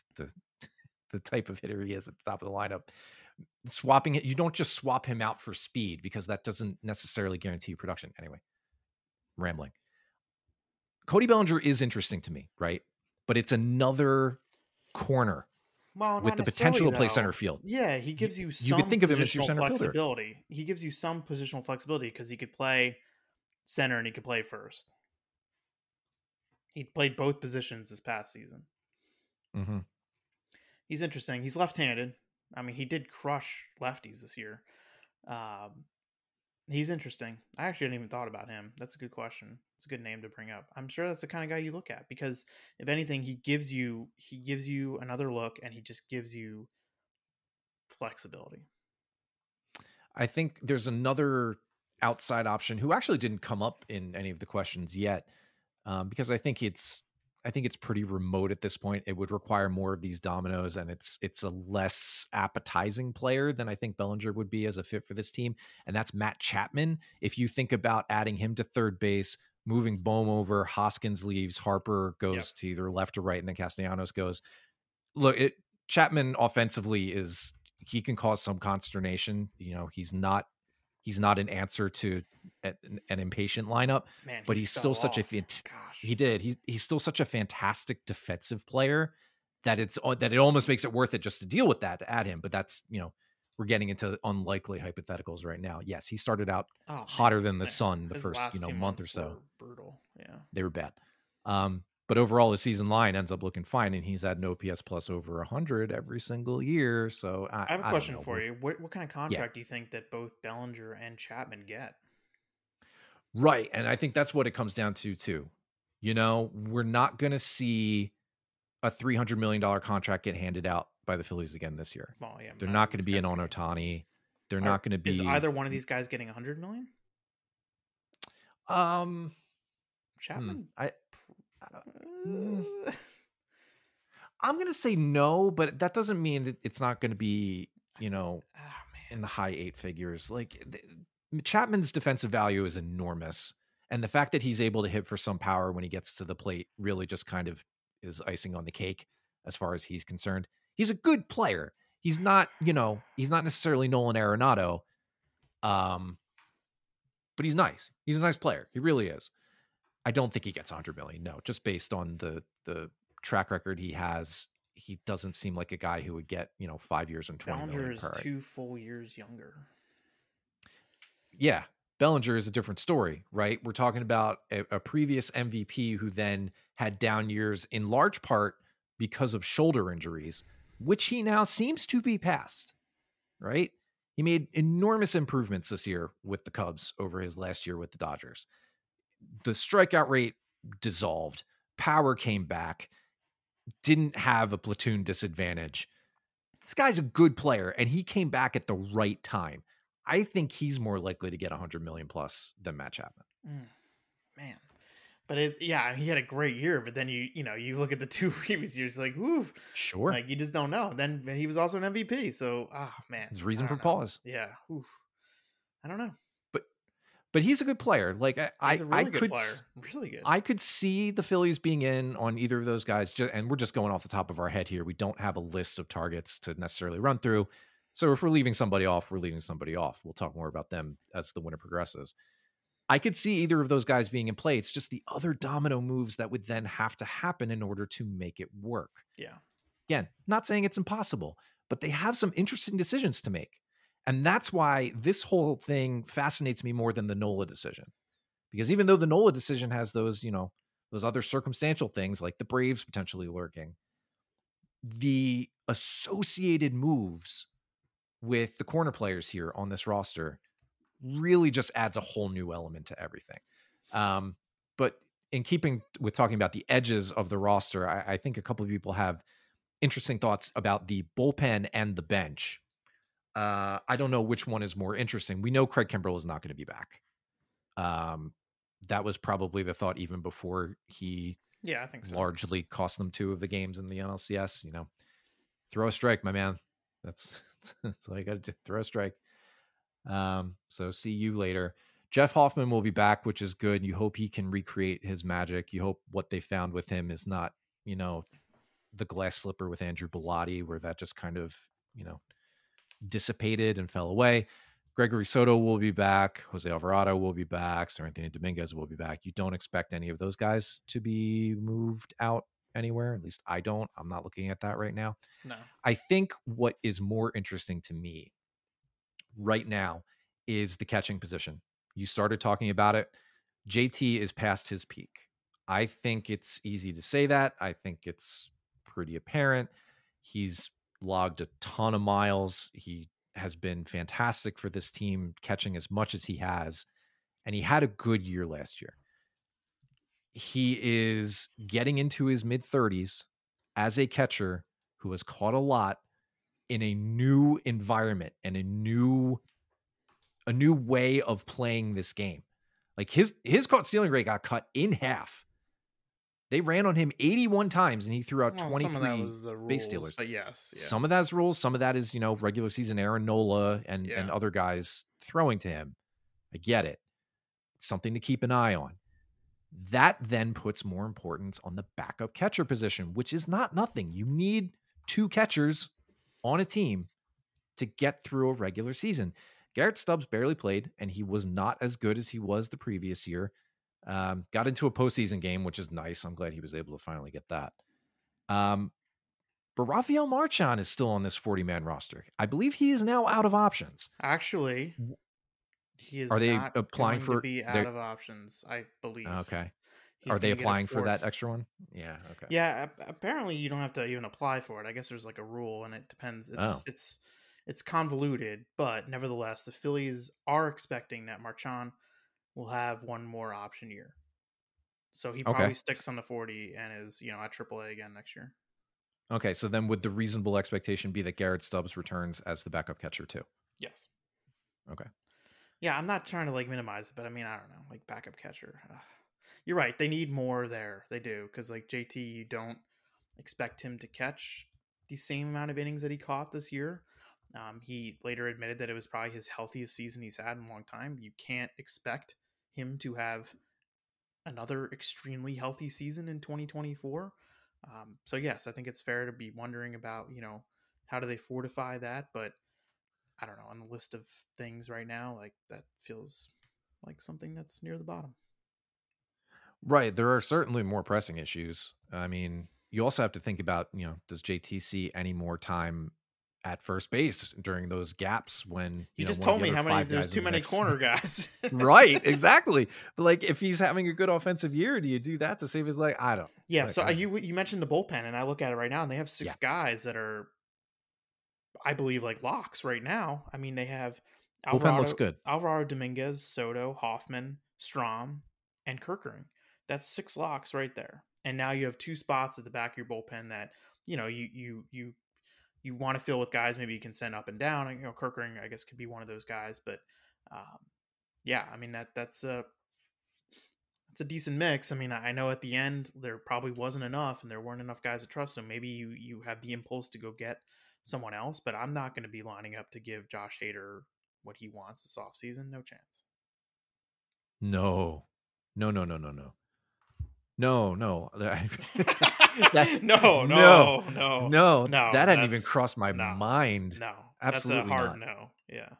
the type of hitter he is at the top of the lineup, swapping it, you don't just swap him out for speed because that doesn't necessarily guarantee production. Anyway, rambling. Cody Bellinger is interesting to me, right? But it's another corner with the potential to play center field. Yeah, he gives you some could think of him as your positional center flexibility. fielder. He gives you some positional flexibility because he could play center and he could play first. He played both positions this past season. Mm-hmm. He's interesting. He's left-handed. I mean, he did crush lefties this year. He's interesting. I actually hadn't even thought about him. That's a good question. It's a good name to bring up. I'm sure that's the kind of guy you look at because if anything, he gives you another look and he just gives you flexibility. I think there's another outside option who actually didn't come up in any of the questions yet, because I think it's pretty remote at this point. It would require more of these dominoes, and it's a less appetizing player than I think Bellinger would be as a fit for this team, and that's Matt Chapman. If you think about adding him to third base, moving Bohm over, Hoskins leaves, Harper goes Yep. to either left or right, and then Castellanos goes. Look, Chapman offensively he can cause some consternation. You know, he's not an answer to an impatient lineup, Man, but he he's still fell such off. a Gosh. he did. He's still such a fantastic defensive player that it almost makes it worth it just to deal with that, to add him. But that's, you know, we're getting into unlikely hypotheticals right now. Yes, he started out hotter than the sun the His first, last you know, 2 month or months so. were brutal. Yeah. They were bad. But overall, the season line ends up looking fine, and he's had an OPS plus over 100 every single year. So I have a question for you. What kind of contract do you think that both Bellinger and Chapman get? Right. And I think that's what it comes down to, too. You know, we're not going to see a $300 million contract get handed out by the Phillies again this year. Well, yeah, they're not going to be in on Ohtani. They're not going to be. Is either one of these guys getting 100 million? Chapman? I'm going to say no, but that doesn't mean that it's not going to be, you know, in the high 8 figures. Like Chapman's defensive value is enormous. And the fact that he's able to hit for some power when he gets to the plate really just kind of is icing on the cake as far as he's concerned. He's a good player. He's not, you know, he's not necessarily Nolan Arenado. But he's nice. He's a nice player. He really is. I don't think he gets 100 million. No, just based on the track record he has, he doesn't seem like a guy who would get, you know, 5 years and 20 Bellinger million. Is 2 full years younger. Yeah. Bellinger is a different story, right? We're talking about a previous MVP who then had down years in large part because of shoulder injuries, which he now seems to be past, right? He made enormous improvements this year with the Cubs over his last year with the Dodgers. The strikeout rate dissolved. Power came back. Didn't have a platoon disadvantage. This guy's a good player, and he came back at the right time. I think he's more likely to get 100 million plus than Matt Chapman. Man. But he had a great year, but then you look at the 2 previous years, like, whoo, sure, like you just don't know. Then he was also an MVP, so man, there's reason for pause. Yeah, I don't know, but he's a good player. Like he's a really good player, really good. I could see the Phillies being in on either of those guys, and we're just going off the top of our head here. We don't have a list of targets to necessarily run through, so if we're leaving somebody off, we're leaving somebody off. We'll talk more about them as the winter progresses. I could see either of those guys being in play. It's just the other domino moves that would then have to happen in order to make it work. Yeah. Again, not saying it's impossible, but they have some interesting decisions to make. And that's why this whole thing fascinates me more than the Nola decision. Because even though the Nola decision has those, you know, those other circumstantial things like the Braves potentially lurking, the associated moves with the corner players here on this roster really just adds a whole new element to everything. But in keeping with talking about the edges of the roster, I think a couple of people have interesting thoughts about the bullpen and the bench. I don't know which one is more interesting. We know Craig Kimbrell is not going to be back. That was probably the thought even before he I think so. Largely cost them 2 of the games in the NLCS. You know, throw a strike, my man. That's all you got to do. Throw a strike. So see you later. Jeff Hoffman will be back, which is good. You hope he can recreate his magic. You hope what they found with him is not, you know, the glass slipper with Andrew Bellotti, where that just kind of, you know, dissipated and fell away. Gregory Soto will be back. Jose Alvarado will be back. Sir Anthony Dominguez will be back. You don't expect any of those guys to be moved out anywhere. At least I don't. I'm not looking at that right now. No. I think what is more interesting to me right now is the catching position. You started talking about it. JT is past his peak. I think it's easy to say that. I think it's pretty apparent. He's logged a ton of miles. He has been fantastic for this team, catching as much as he has. And he had a good year last year. He is getting into his mid-30s as a catcher who has caught a lot in a new environment and a new way of playing this game. Like his caught stealing rate got cut in half. They ran on him 81 times and he threw out 23 some of that was the base rules, stealers. but yes, yeah. Some of that's rules. Some of that is, you know, regular season Aaron Nola and other guys throwing to him. I get it. It's something to keep an eye on. That then puts more importance on the backup catcher position, which is not nothing. You need 2 catchers on a team to get through a regular season. Garrett Stubbs barely played, and he was not as good as he was the previous year. Got into a postseason game, which is nice. I'm glad he was able to finally get that. But Rafael Marchand is still on this 40-man roster. I believe he is now out of options. Actually, he is Are they not applying going to for be out of options, I believe. Okay. He's Are they going to get a applying for that fourth. extra one? Yeah, okay. Yeah, apparently you don't have to even apply for it. I guess there's like a rule, and it depends. Oh. It's convoluted, but nevertheless, the Phillies are expecting that Marchand will have one more option year. So he probably sticks on the 40 and is, at AAA again next year. Okay, so then would the reasonable expectation be that Garrett Stubbs returns as the backup catcher too? Yes. Okay. Yeah, I'm not trying to minimize it, but I mean, I don't know, backup catcher. You're right. They need more there. They do, because JT, you don't expect him to catch the same amount of innings that he caught this year. He later admitted that it was probably his healthiest season he's had in a long time. You can't expect him to have another extremely healthy season in 2024. So yes, I think it's fair to be wondering about, how do they fortify that? But I don't know, on the list of things right now, that feels like something that's near the bottom. Right. There are certainly more pressing issues. I mean, you also have to think about, does JT see any more time at first base during those gaps when you just told me how many there's too many corner guys. Right, exactly. But if he's having a good offensive year, do you do that to save his leg? I don't. Yeah. So you mentioned the bullpen, and I look at it right now, and they have 6 guys that are, I believe, locks right now. I mean, they have bullpen looks good. Alvaro Dominguez, Soto, Hoffman, Strahm, and Kerkering. That's 6 locks right there. And now you have 2 spots at the back of your bullpen that you want to fill with guys maybe you can send up and down. And, Kerkering, I guess, could be one of those guys. But yeah, I mean that's a decent mix. I mean, I know at the end there probably wasn't enough, and there weren't enough guys to trust. So maybe you have the impulse to go get someone else. But I'm not going to be lining up to give Josh Hader what he wants this offseason. No chance. No. No. No. That hadn't even crossed my mind. No, absolutely that's a hard not. no. Yeah.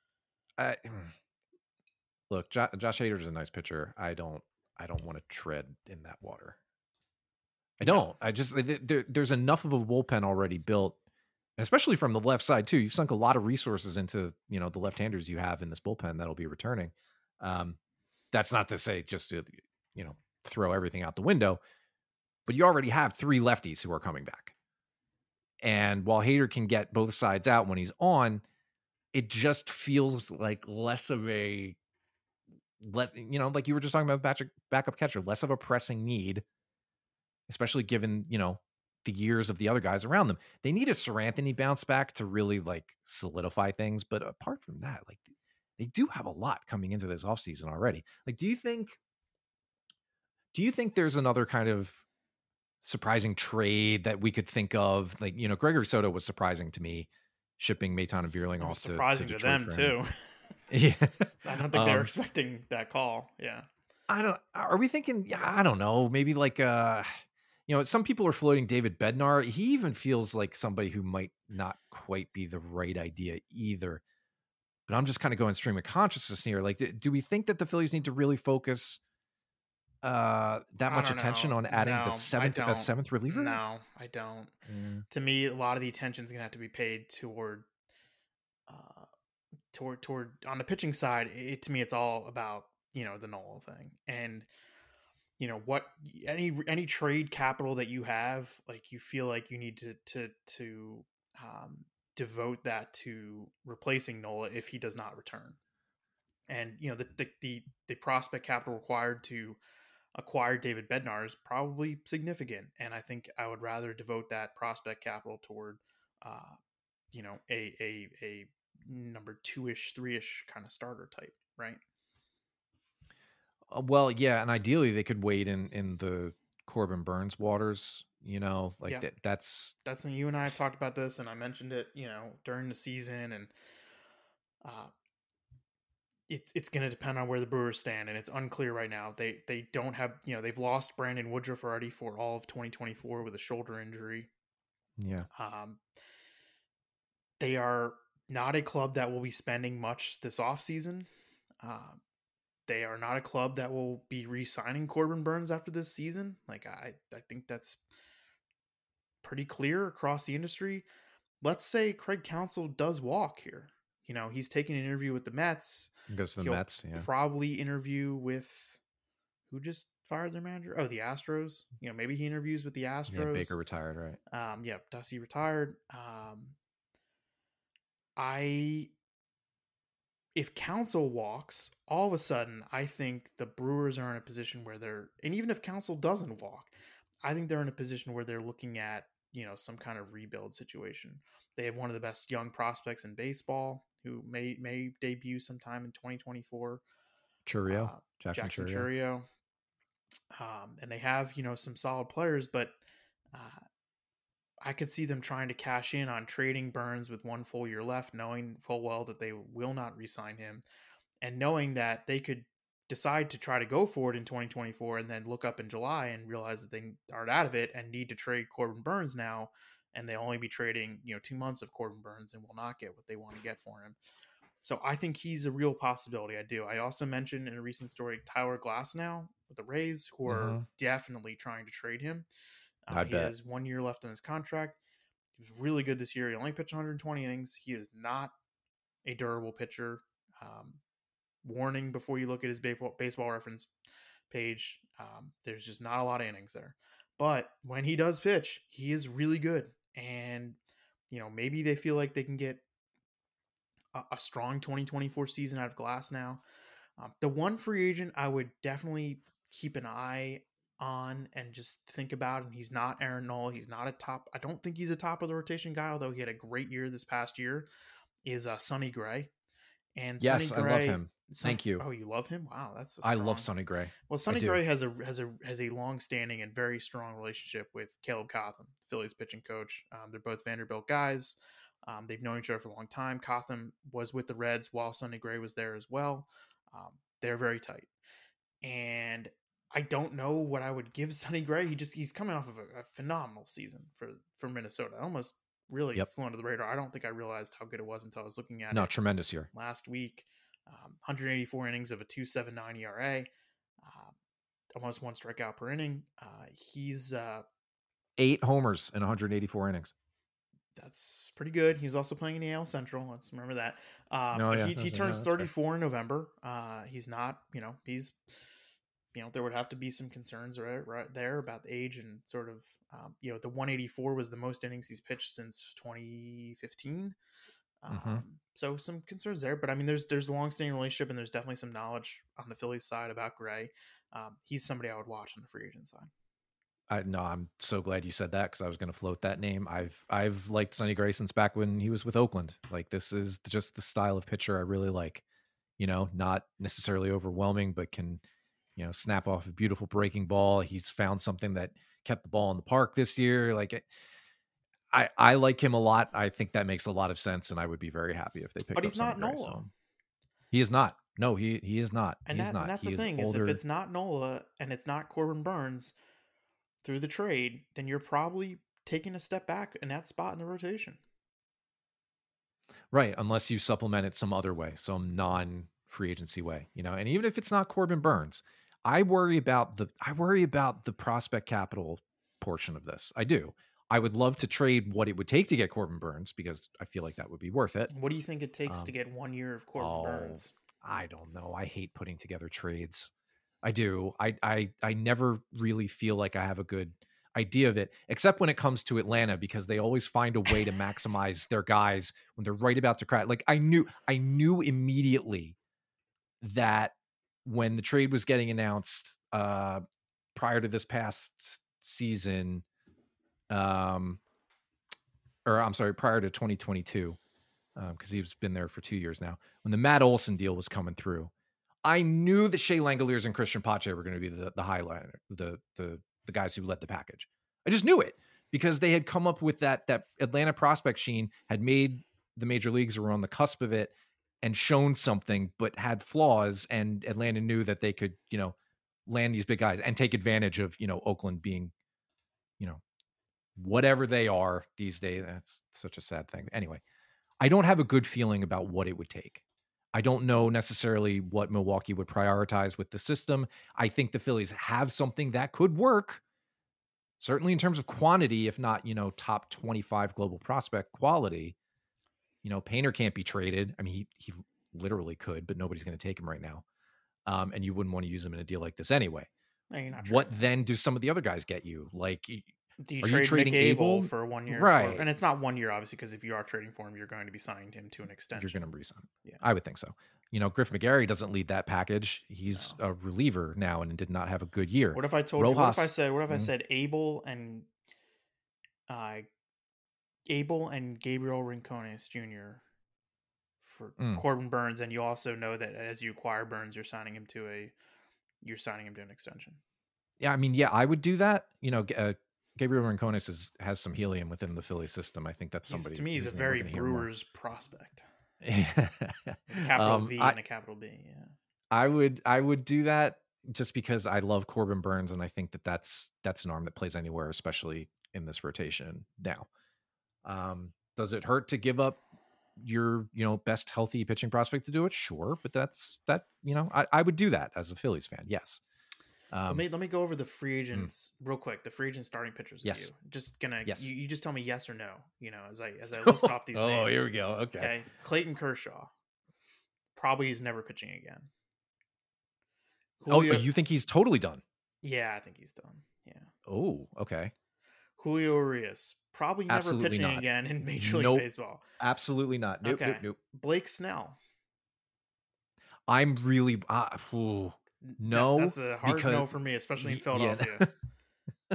Look, Josh Hader is a nice pitcher. I don't want to tread in that water. I don't. I just there's enough of a bullpen already built, especially from the left side too. You've sunk a lot of resources into the left-handers you have in this bullpen that'll be returning. That's not to say just to throw everything out the window, but you already have 3 lefties who are coming back. And while Hader can get both sides out when he's on, it just feels like less, like you were just talking about backup catcher, less of a pressing need, especially given, the years of the other guys around them. They need a Seranthony bounce back to really solidify things. But apart from that, they do have a lot coming into this offseason already. Do you think there's another kind of surprising trade that we could think of? Gregory Soto was surprising to me, shipping Maton and Vierling off surprising to them too. Yeah. I don't think they're expecting that call. Yeah. Are we thinking, I don't know, maybe some people are floating David Bednar. He even feels like somebody who might not quite be the right idea either. But I'm just kind of going stream of consciousness here. Do we think that the Phillies need to really focus that much attention on adding the seventh reliever? No, I don't. To me, a lot of the attention is going to have to be paid toward on the pitching side. To me, it's all about the Nola thing, and what any trade capital that you have, you feel like you need to devote that to replacing Nola if he does not return. And the prospect capital required to acquire David Bednar is probably significant, and I think I would rather devote that prospect capital toward a number 2-ish, 3-ish kind of starter type, right? Well, yeah, and ideally they could wade in the Corbin Burns waters. That's when you and I have talked about this, and I mentioned it during the season, and it's going to depend on where the Brewers stand, and it's unclear right now. They don't have, they've lost Brandon Woodruff already for all of 2024 with a shoulder injury. Yeah. They are not a club that will be spending much this offseason. They are not a club that will be re-signing Corbin Burnes after this season. Like, I think that's pretty clear across the industry. Let's say Craig Counsell does walk here. He's taking an interview with the Mets. Goes to the Mets, yeah. Probably interview with who just fired their manager? Oh, the Astros. Maybe he interviews with the Astros. Yeah, Baker retired, right? Yeah, Dusty retired. If Counsell walks, all of a sudden, I think the Brewers are in a position where and even if Counsell doesn't walk, I think they're in a position where they're looking at, some kind of rebuild situation. They have one of the best young prospects in baseball who may debut sometime in 2024. Chourio, Jackson Chourio. And they have, some solid players, but I could see them trying to cash in on trading Burnes with 1 full year left, knowing full well that they will not re-sign him, and knowing that they could decide to try to go for it in 2024 and then look up in July and realize that they aren't out of it and need to trade Corbin Burnes now, and they'll only be trading 2 months of Corbin Burnes and will not get what they want to get for him. So I think he's a real possibility. I do. I also mentioned in a recent story Tyler Glasnow with the Rays, who are definitely trying to trade him. He has 1 year left on his contract. He was really good this year. He only pitched 120 innings. He is not a durable pitcher. Warning before you look at his baseball reference page. There's just not a lot of innings there. But when he does pitch, he is really good. And, maybe they feel like they can get a strong 2024 season out of Glasnow. The one free agent I would definitely keep an eye on and just think about, and he's not Aaron Nola. He's not I don't think he's a top of the rotation guy, although he had a great year this past year, is Sonny Gray. And yes, Sonny Gray, I love him. Thank you. Oh, you love him? Wow, that's I love Sonny Gray. Well, Sonny Gray has a long-standing and very strong relationship with Caleb Cotham, Phillies pitching coach. They're both Vanderbilt guys. They've known each other for a long time. Cotham was with the Reds while Sonny Gray was there as well. They're very tight. And I don't know what I would give Sonny Gray. He's coming off of a phenomenal season for Minnesota. Almost really flew under the radar. I don't think I realized how good it was until I was looking at it. No, tremendous year. Last week, 184 innings of a 2.79 ERA, almost 1 strikeout per inning. He's 8 homers in 184 innings. That's pretty good. He was also playing in the AL Central. Let's remember that. He turns 34 in November. He's not, he's, there would have to be some concerns right there about the age and sort of, the 184 was the most innings he's pitched since 2015. So some concerns there, but I mean, there's a long-standing relationship and there's definitely some knowledge on the Phillies side about Gray. He's somebody I would watch on the free agent side. I'm so glad you said that because I was going to float that name. I've liked Sonny Gray since back when he was with Oakland. Like, this is just the style of pitcher I really like. Not necessarily overwhelming, but can snap off a beautiful breaking ball. He's found something that kept the ball in the park this year. Like, I like him a lot. I think that makes a lot of sense, and I would be very happy if they picked up. But he's not Nola. So. He is not. No, he is not. And that's the thing is if it's not Nola and it's not Corbin Burnes through the trade, then you're probably taking a step back in that spot in the rotation. Right, unless you supplement it some other way, some non-free agency way, and even if it's not Corbin Burnes, I worry about the prospect capital portion of this. I do. I would love to trade what it would take to get Corbin Burnes because I feel like that would be worth it. What do you think it takes to get 1 year of Corbin Burnes? I don't know. I hate putting together trades. I do. I never really feel like I have a good idea of it, except when it comes to Atlanta, because they always find a way to maximize their guys when they're right about to crack. Like, I knew immediately that when the trade was getting announced prior to this past season, prior to 2022, because he's been there for 2 years now, when the Matt Olson deal was coming through, I knew that Shea Langoliers and Christian Pache were going to be the highlighter, the guys who led the package. I just knew it because they had come up with that Atlanta prospect sheen, had made the major leagues, or were on the cusp of it, and shown something, but had flaws, and Atlanta knew that they could, land these big guys and take advantage of, Oakland being, whatever they are these days. That's such a sad thing. Anyway, I don't have a good feeling about what it would take. I don't know necessarily what Milwaukee would prioritize with the system. I think the Phillies have something that could work, certainly in terms of quantity, if not, top 25 global prospect quality. Painter can't be traded. I mean, he literally could, but nobody's going to take him right now. And you wouldn't want to use him in a deal like this anyway. No, you're not what then do some of the other guys get you? Like, do you are trade you trading Abel for 1 year? Right. And it's not 1 year, obviously, because if you are trading for him, you're going to be signing him to an extension. You're going to resign. Yeah, I would think so. Griff McGarry doesn't lead that package. He's a reliever now and did not have a good year. What if I told you? What if I said Abel and Gabriel Rincones Jr. for Corbin Burns, and you also know that as you acquire Burns, you're signing him to an extension. Yeah, I mean, yeah, I would do that. Gabriel Rincones has some helium within the Philly system. I think that's somebody. To me, he's a very Brewers prospect. Yeah. Capital V and a capital B. Yeah. I would do that just because I love Corbin Burns, and I think that's an arm that plays anywhere, especially in this rotation now. Does it hurt to give up your best healthy pitching prospect to do it? Sure, but I would do that as a Phillies fan. Yes. Let me go over the free agents real quick. The free agent starting pitchers. Yes. With you. Just gonna. Yes. You just tell me yes or no. As I list off these names. Oh, here we go. Okay. Clayton Kershaw. Probably he's never pitching again. Julio, you think he's totally done? Yeah, I think he's done. Yeah. Oh, okay. Julio Urias. Probably never Absolutely pitching not. again in Major League Baseball. Absolutely not. Nope, okay. Nope. Blake Snell. I'm really no. That's a hard no for me, especially in Philadelphia. Yeah.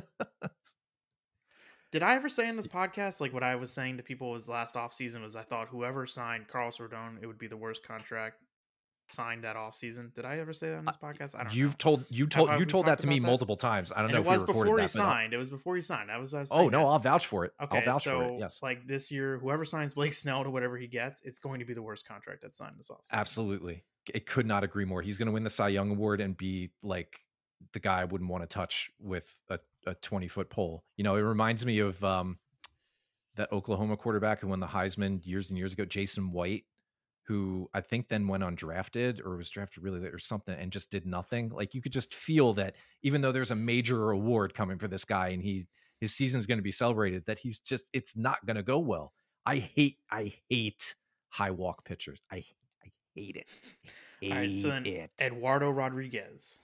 Did I ever say in this podcast, like what I was saying to people was last offseason was I thought whoever signed Carlos Rodon, it would be the worst contract signed that offseason. Did I ever say that in this podcast? I don't know. You told that to me multiple times. I don't know if it was you recorded before that, he signed. It was before he signed. I was saying no, that. I'll vouch for it. Okay, I'll vouch for it. Yes. Like this year, whoever signs Blake Snell to whatever he gets, it's going to be the worst contract that's signed this offseason. Absolutely. It could not agree more. He's going to win the Cy Young Award and be like the guy I wouldn't want to touch with a 20-foot pole. It reminds me of that Oklahoma quarterback who won the Heisman years and years ago, Jason White, who I think then went undrafted or was drafted really late or something and just did nothing. Like you could just feel that even though there's a major award coming for this guy and his season's going to be celebrated, that it's not going to go well. I hate high walk pitchers. I hate it. All right, so then Eduardo Rodriguez.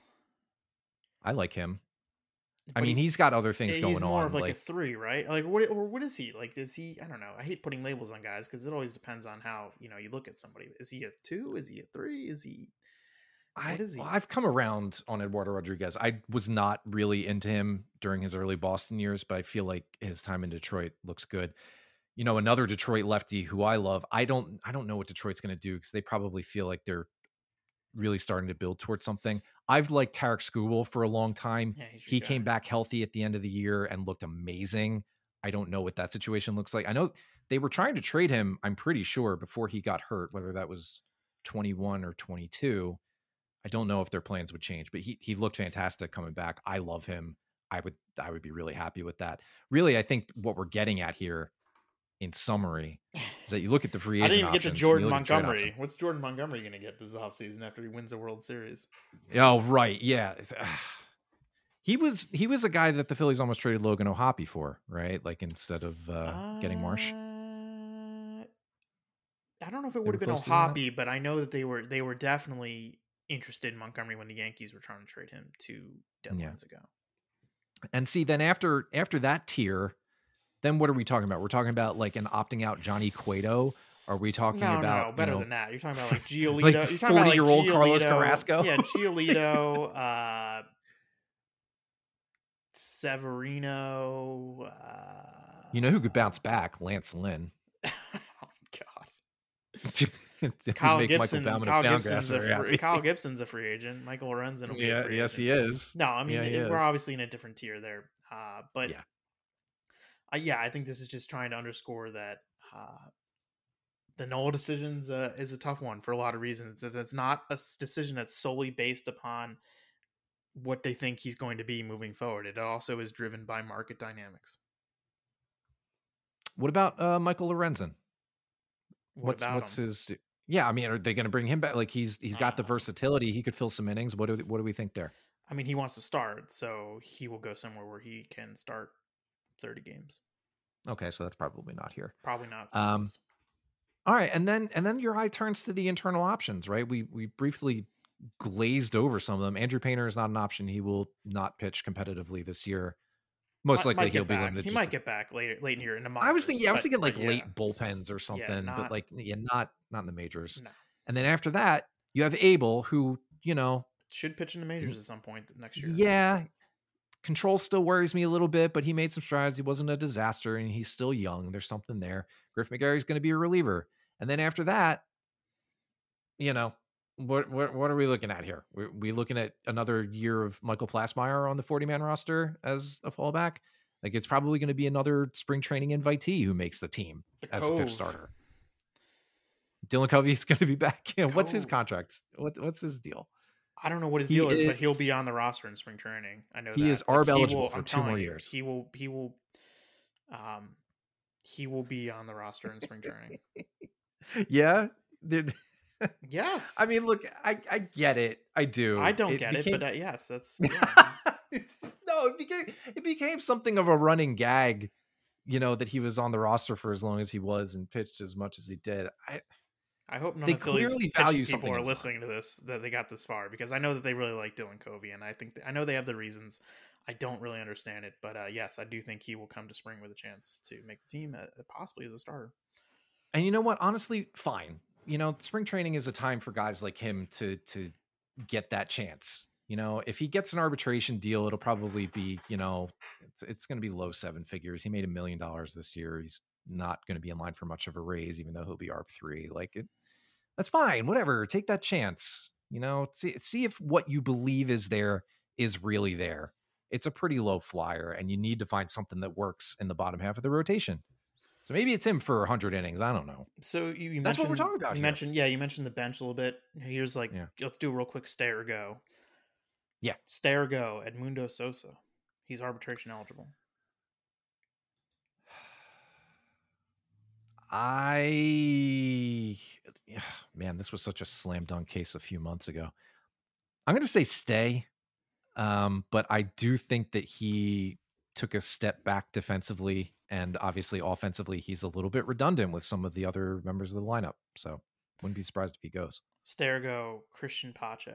I like him. But he's got other things going on. He's more of like a 3, right? Like what is he? Like is he? I don't know. I hate putting labels on guys because it always depends on how you look at somebody. Is he a 2? Is he a 3? Is he? What is he? I've come around on Eduardo Rodriguez. I was not really into him during his early Boston years, but I feel like his time in Detroit looks good. Another Detroit lefty who I love. I don't know what Detroit's going to do because they probably feel like they're really starting to build towards something. I've liked Tarek Skubal for a long time. Yeah, he came back healthy at the end of the year and looked amazing. I don't know what that situation looks like. I know they were trying to trade him, I'm pretty sure, before he got hurt, whether that was 21 or 22. I don't know if their plans would change, but he looked fantastic coming back. I love him. I would be really happy with that. Really, I think what we're getting at here in summary is that you look at the free agent I didn't even get to Jordan Montgomery. What's Jordan Montgomery going to get this offseason after he wins a World Series? Oh, right. Yeah. He was a guy that the Phillies almost traded Logan O'Hoppe for, right? Like instead of getting Marsh. I don't know if it would have been O'Hoppe, but I know that they were definitely interested in Montgomery when the Yankees were trying to trade him 2 deadlines ago. And see, then after that tier, then what are we talking about? We're talking about like an opting out Johnny Cueto. Are we talking about no, better than that? You're talking about like Giolito. like you're talking about like 40-year-old Carlos Carrasco. Yeah, Giolito, Severino. Who could bounce back? Lance Lynn. Oh God. Kyle Gibson's a free agent. Michael Lorenzen will be a free agent. He is. No, I mean we're obviously in a different tier there. But I think this is just trying to underscore that The Nola decision is a tough one for a lot of reasons. It's not a decision that's solely based upon what they think he's going to be moving forward. It also is driven by market dynamics. What about Michael Lorenzen? What about What's him? his? Yeah, I mean, are they going to bring him back? Like he's got the versatility. He could fill some innings. What do we think there? I mean, he wants to start, so he will go somewhere where he can start 30 games. Okay, so that's probably not here. Probably not. All right, and then your eye turns to the internal options, right? We briefly glazed over some of them. Andrew Painter is not an option. He will not pitch competitively this year. Most likely he'll be limited. He might get back late in the year in the minors. I was thinking like late bullpens or something, but like not in the majors. No. And then after that, you have Abel, who should pitch in the majors at some point next year. Yeah, control still worries me a little bit, but he made some strides. He wasn't a disaster, and he's still young. There's something there. Griff McGarry's going to be a reliever, and then after that, what are we looking at here? We looking at another year of Michael Plasmeyer on the 40-man roster as a fallback? Like it's probably going to be another spring training invitee who makes the team as a fifth starter. Dylan Covey's going to be back. What's his contract? What's his deal? I don't know what his deal is, but he'll be on the roster in spring training. I know he is ARB eligible for 2 more years. He will be on the roster in spring training. Yeah. Yes. I mean, look, I get it. I do. I don't get it, but yes, that's no. It became something of a running gag, that he was on the roster for as long as he was and pitched as much as he did. I hope none of Philly's pitching people are listening to this, that they got this far, because I know that they really like Dylan Covey, and I know they have the reasons. I don't really understand it, but yes, I do think he will come to spring with a chance to make the team, possibly as a starter. And you know what? Honestly, fine. Spring training is a time for guys like him to get that chance. If he gets an arbitration deal, it'll probably be, it's going to be low 7 figures. He made $1 million this year. He's not going to be in line for much of a raise, even though he'll be ARB3. Like that's fine. Whatever. Take that chance. See if what you believe is there is really there. It's a pretty low flyer, and you need to find something that works in the bottom half of the rotation. So maybe it's him for 100 innings. I don't know. So you that's what we're talking about. You mentioned the bench a little bit. Here's let's do a real quick stay or go. Yeah, stay or go. Edmundo Sosa. He's arbitration eligible. Man, this was such a slam dunk case a few months ago. I'm going to say stay, but I do think that he took a step back defensively, and obviously offensively he's a little bit redundant with some of the other members of the lineup, so wouldn't be surprised if he goes. Stay or go Christian Pache.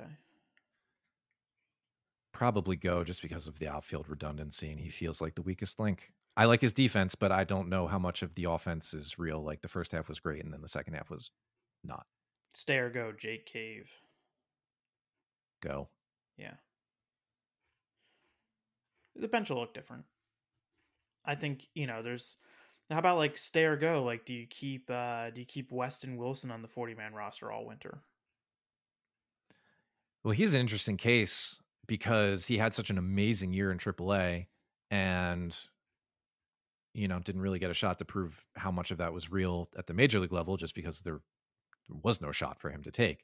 Probably go, just because of the outfield redundancy, and he feels like the weakest link. I like his defense, but I don't know how much of the offense is real. Like the first half was great, and then the second half was not. Stay or go Jake Cave. Go. Yeah. The bench will look different. I think, there's, how about like stay or go? Like, do you keep Weston Wilson on the 40-man roster all winter? Well, he's an interesting case because he had such an amazing year in AAA and, didn't really get a shot to prove how much of that was real at the major league level, just because there was no shot for him to take.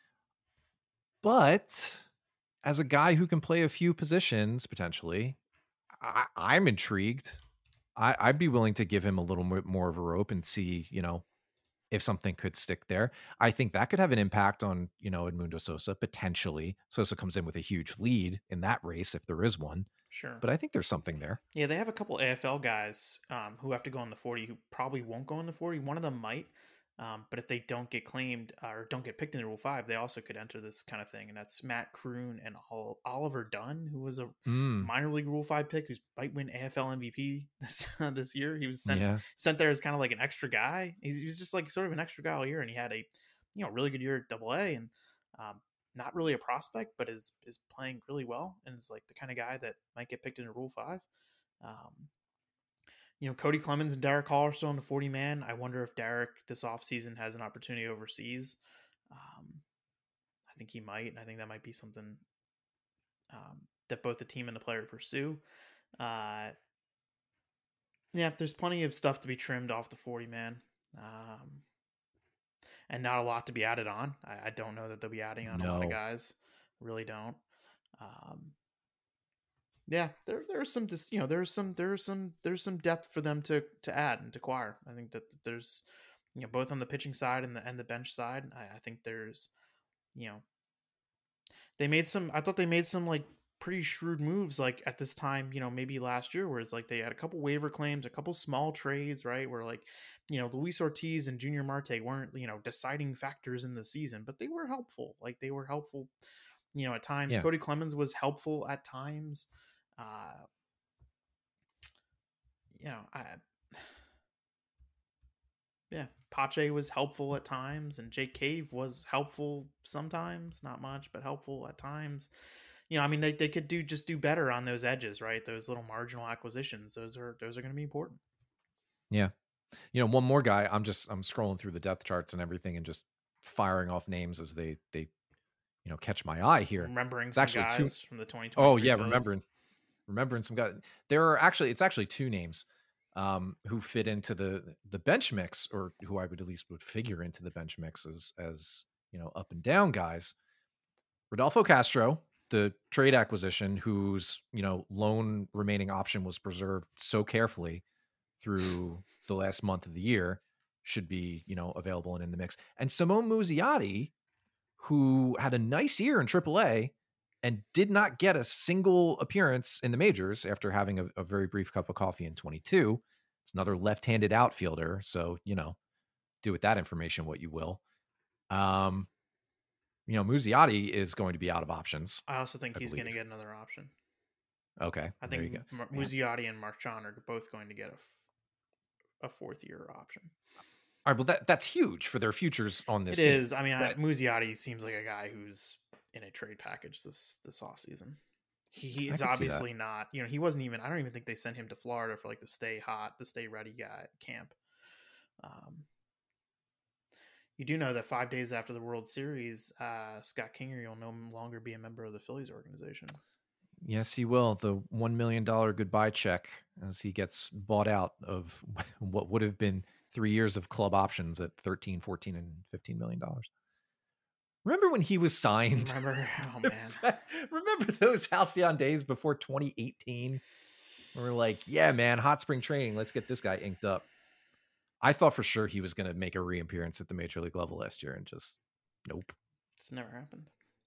But as a guy who can play a few positions, potentially, I'm intrigued. I'd be willing to give him a little more of a rope and see, if something could stick there. I think that could have an impact on, Edmundo Sosa, potentially. Sosa comes in with a huge lead in that race, if there is one. Sure. But I think there's something there. Yeah, they have a couple AFL guys who have to go on the 40 who probably won't go on the 40. One of them might. But if they don't get claimed or don't get picked in Rule 5, they also could enter this kind of thing. And that's Matt Kroon and Oliver Dunn, who was a minor league Rule 5 pick who might win AFL MVP this year. He was sent there as kind of like an extra guy. He was just like sort of an extra guy all year. And he had a really good year at AA, and not really a prospect, but is playing really well. And is like the kind of guy that might get picked into Rule 5. Cody Clemens and Derek Hall are still on the 40-man. I wonder if Derek this offseason has an opportunity overseas. I think he might, and I think that might be something that both the team and the player pursue. There's plenty of stuff to be trimmed off the 40-man. and not a lot to be added on. I don't know that they'll be adding on a lot of No. guys. Really don't. Yeah, there's some there's some depth for them to add and to acquire. I think that there's both on the pitching side and the bench side. I think there's you know they made some. I thought they made some like pretty shrewd moves like at this time. Maybe last year, where it's like they had a couple waiver claims, a couple small trades, right? Where like Luis Ortiz and Junior Marte weren't deciding factors in the season, but they were helpful. Like they were helpful. At times, Yeah. Cody Clemens was helpful at times. Uh, yeah, Pache was helpful at times, and Jake Cave was helpful sometimes, not much, but helpful at times. I mean, they could do better on those edges, right? Those little marginal acquisitions. Those are going to be important. Yeah. One more guy. I'm scrolling through the depth charts and everything, and just firing off names as they catch my eye here. Remembering It's some actually guys from the 2023. Oh yeah, Phillies. remembering some guys. It's actually two names who fit into the bench mix, or who I would at least would figure into the bench mix as up and down guys. Rodolfo Castro, the trade acquisition, whose lone remaining option was preserved so carefully through the last month of the year, should be available and in the mix. And Simone Muzziotti, who had a nice year in AAA and did not get a single appearance in the majors after having a very brief cup of coffee in 22. It's another left-handed outfielder, so do with that information what you will. Muzziotti is going to be out of options. I also think he's going to get another option. Okay, I think Muzziotti and Marchand are both going to get a fourth-year option. All right, well that's huge for their futures on this team. It is. I mean, Muzziotti seems like a guy who's in a trade package this offseason. He is obviously not. He wasn't even. I don't even think they sent him to Florida for like the stay hot, the stay ready guy camp. You do know that 5 days after the World Series, Scott Kingery will no longer be a member of the Phillies organization. Yes, he will. The $1 million goodbye check as he gets bought out of what would have been 3 years of club options at $13, $14, and $15 million. Remember when he was signed? Remember? Oh, man. Remember those halcyon days before 2018? We're like, yeah, man, hot spring training. Let's get this guy inked up. I thought for sure he was going to make a reappearance at the major league level last year, and just nope. It's never happened.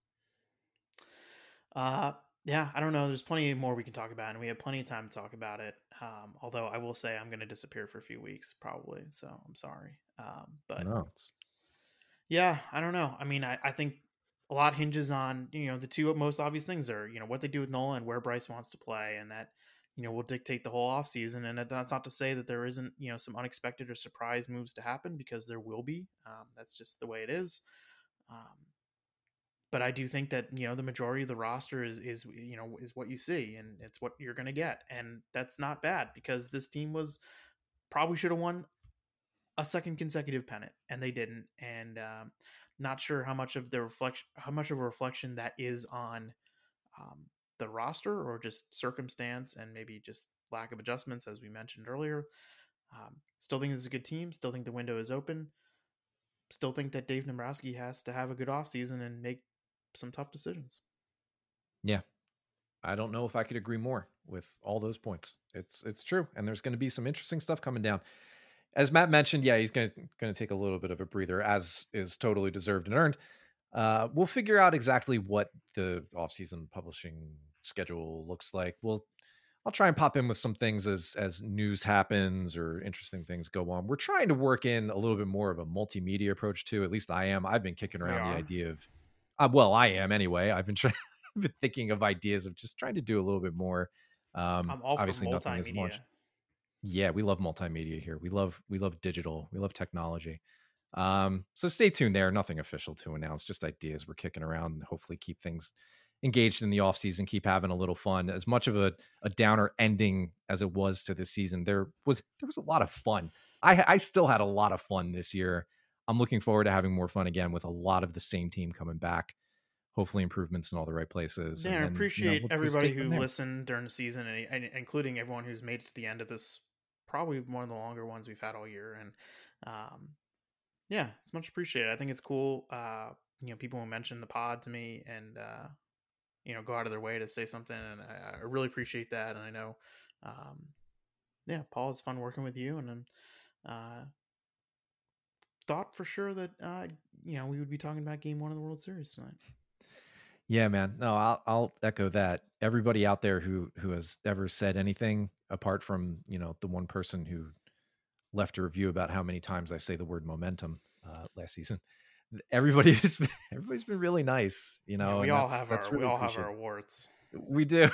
Yeah, I don't know. There's plenty more we can talk about, and we have plenty of time to talk about it. Although I will say I'm going to disappear for a few weeks, probably. So I'm sorry. But no. Yeah, I don't know. I mean, I think a lot hinges on, the two most obvious things are, what they do with Nola and where Bryce wants to play, and that, will dictate the whole offseason. And that's not to say that there isn't, some unexpected or surprise moves to happen, because there will be. That's just the way it is. But I do think that, the majority of the roster is what you see, and it's what you're going to get. And that's not bad, because this team probably should have won a second consecutive pennant, and they didn't. And not sure how much of a reflection that is on the roster, or just circumstance, and maybe just lack of adjustments, as we mentioned earlier. Still think this is a good team. Still think the window is open. Still think that Dave Dombrowski has to have a good offseason and make some tough decisions. Yeah. I don't know if I could agree more with all those points. It's true. And there's going to be some interesting stuff coming down. As Matt mentioned, yeah, he's going to take a little bit of a breather, as is totally deserved and earned. We'll figure out exactly what the off-season publishing schedule looks like. I'll try and pop in with some things as news happens or interesting things go on. We're trying to work in a little bit more of a multimedia approach too. At least I am. I've been kicking around the idea of, I am anyway. I've been thinking of ideas of just trying to do a little bit more. I'm all obviously for nothing is multimedia. launched. Yeah, we love multimedia here. We love digital. We love technology. So stay tuned there. Nothing official to announce, just ideas we're kicking around, and hopefully keep things engaged in the off season, keep having a little fun. As much of a downer ending as it was to this season, there was a lot of fun. I still had a lot of fun this year. I'm looking forward to having more fun again with a lot of the same team coming back. Hopefully improvements in all the right places. Yeah, I appreciate everybody who listened during the season, and including everyone who's made it to the end of this, probably one of the longer ones we've had all year. And Yeah, it's much appreciated. I think it's cool. People will mention the pod to me and go out of their way to say something, and I really appreciate that. And I know, Paul, it's fun working with you, and then thought for sure that we would be talking about Game 1 of the World Series tonight. Yeah, man. No, I'll echo that. Everybody out there who has ever said anything apart from the one person who left a review about how many times I say the word momentum last season. Everybody's been really nice, we all have our awards. We do.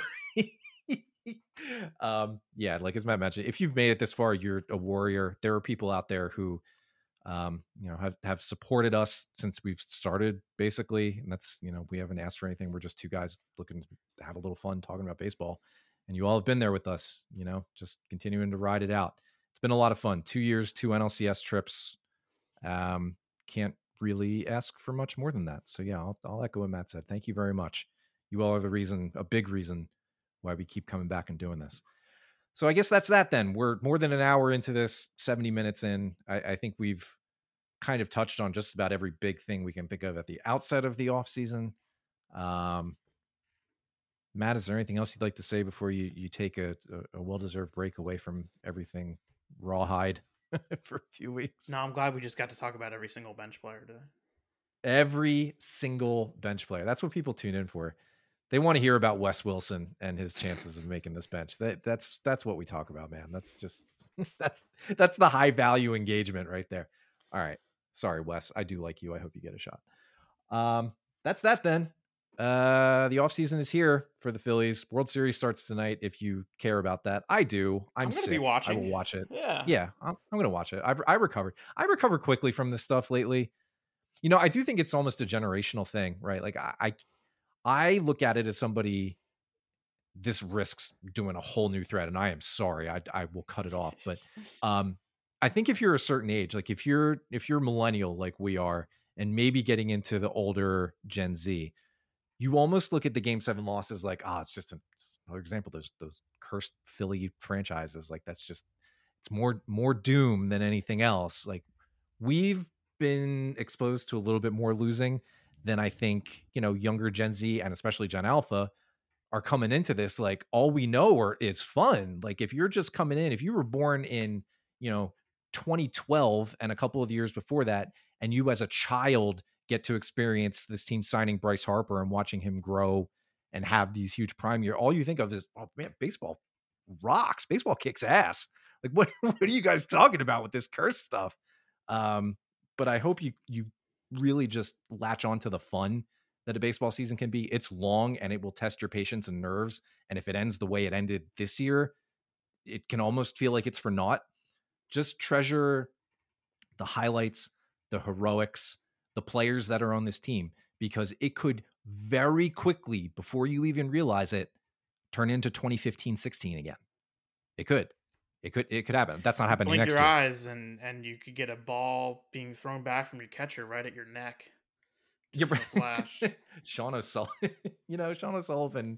Like as Matt mentioned, if you've made it this far, you're a warrior. There are people out there who have supported us since we've started, basically. And that's, we haven't asked for anything. We're just two guys looking to have a little fun talking about baseball. And you all have been there with us, just continuing to ride it out. It's been a lot of fun. 2 years, 2 NLCS trips. Can't really ask for much more than that. So yeah, I'll echo what Matt said. Thank you very much. You all are a big reason why we keep coming back and doing this. So I guess that's that then. We're more than an hour into this, 70 minutes in. I think we've kind of touched on just about every big thing we can think of at the outset of the off season. Matt, is there anything else you'd like to say before you take a well-deserved break away from everything rawhide for a few weeks? No, I'm glad we just got to talk about every single bench player today. Every single bench player. That's what people tune in for. They want to hear about Wes Wilson and his chances of making this bench. That's what we talk about, man. That's just that's the high value engagement right there. All right. Sorry, Wes. I do like you. I hope you get a shot. That's that then. The offseason is here for the Phillies. World Series starts tonight. If you care about that, I do. I'm going to be watching. I will watch it. Yeah. I'm going to watch it. I recovered. I recover quickly from this stuff lately. I do think it's almost a generational thing, right? Like I look at it as somebody, this risks doing a whole new thread, and I am sorry. I will cut it off. But I think if you're a certain age, like if you're millennial like we are, and maybe getting into the older Gen Z, you almost look at the Game 7 losses like, it's just another example. There's those cursed Philly franchises. Like that's just, it's more doom than anything else. Like we've been exposed to a little bit more losing than I think, younger Gen Z and especially Gen Alpha are coming into this. Like all we know is fun. Like if you're just coming in, if you were born in, 2012 and a couple of years before that, and you as a child get to experience this team signing Bryce Harper and watching him grow and have these huge prime year, all you think of is, oh man, baseball rocks. Baseball kicks ass. Like what are you guys talking about with this curse stuff? But I hope you really just latch on to the fun that a baseball season can be. It's long and it will test your patience and nerves. And if it ends the way it ended this year, it can almost feel like it's for naught. Just treasure the highlights, the heroics, the players that are on this team, because it could very quickly, before you even realize it, turn into 2015-16 again. It could happen. That's not happening next year. Blink your eyes and you could get a ball being thrown back from your catcher right at your neck. Just in a flash. Sean O'Sullivan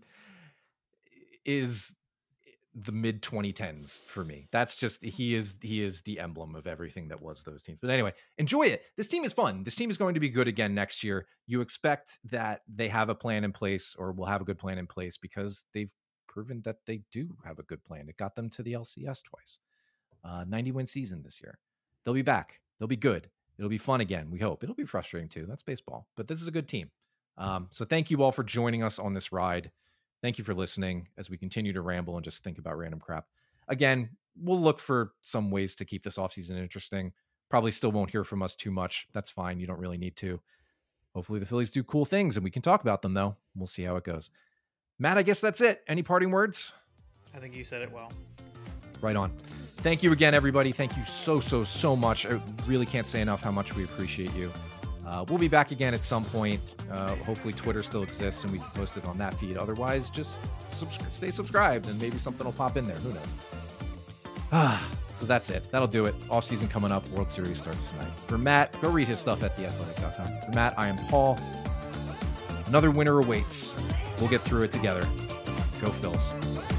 is the mid 2010s for me. That's just, he is the emblem of everything that was those teams. But anyway, enjoy it. This team is fun. This team is going to be good again next year. You expect that they have a plan in place, or will have a good plan in place, because they've proven that they do have a good plan. It got them to the LCS twice. 90-win season this year. They'll be back. They'll be good. It'll be fun again. We hope. It'll be frustrating too. That's baseball, but this is a good team. So thank you all for joining us on this ride. Thank you for listening as we continue to ramble and just think about random crap. Again, we'll look for some ways to keep this offseason interesting. Probably still won't hear from us too much. That's fine. You don't really need to. Hopefully the Phillies do cool things and we can talk about them, though. We'll see how it goes. Matt, I guess that's it. Any parting words? I think you said it well. Right on. Thank you again, everybody. Thank you so much. I really can't say enough how much we appreciate you. We'll be back again at some point. Hopefully Twitter still exists and we can post it on that feed. Otherwise, just stay subscribed and maybe something will pop in there. Who knows? So that's it. That'll do it. Off season coming up. World Series starts tonight. For Matt, go read his stuff at theathletic.com. For Matt, I am Paul. Another winner awaits. We'll get through it together. Go Phils.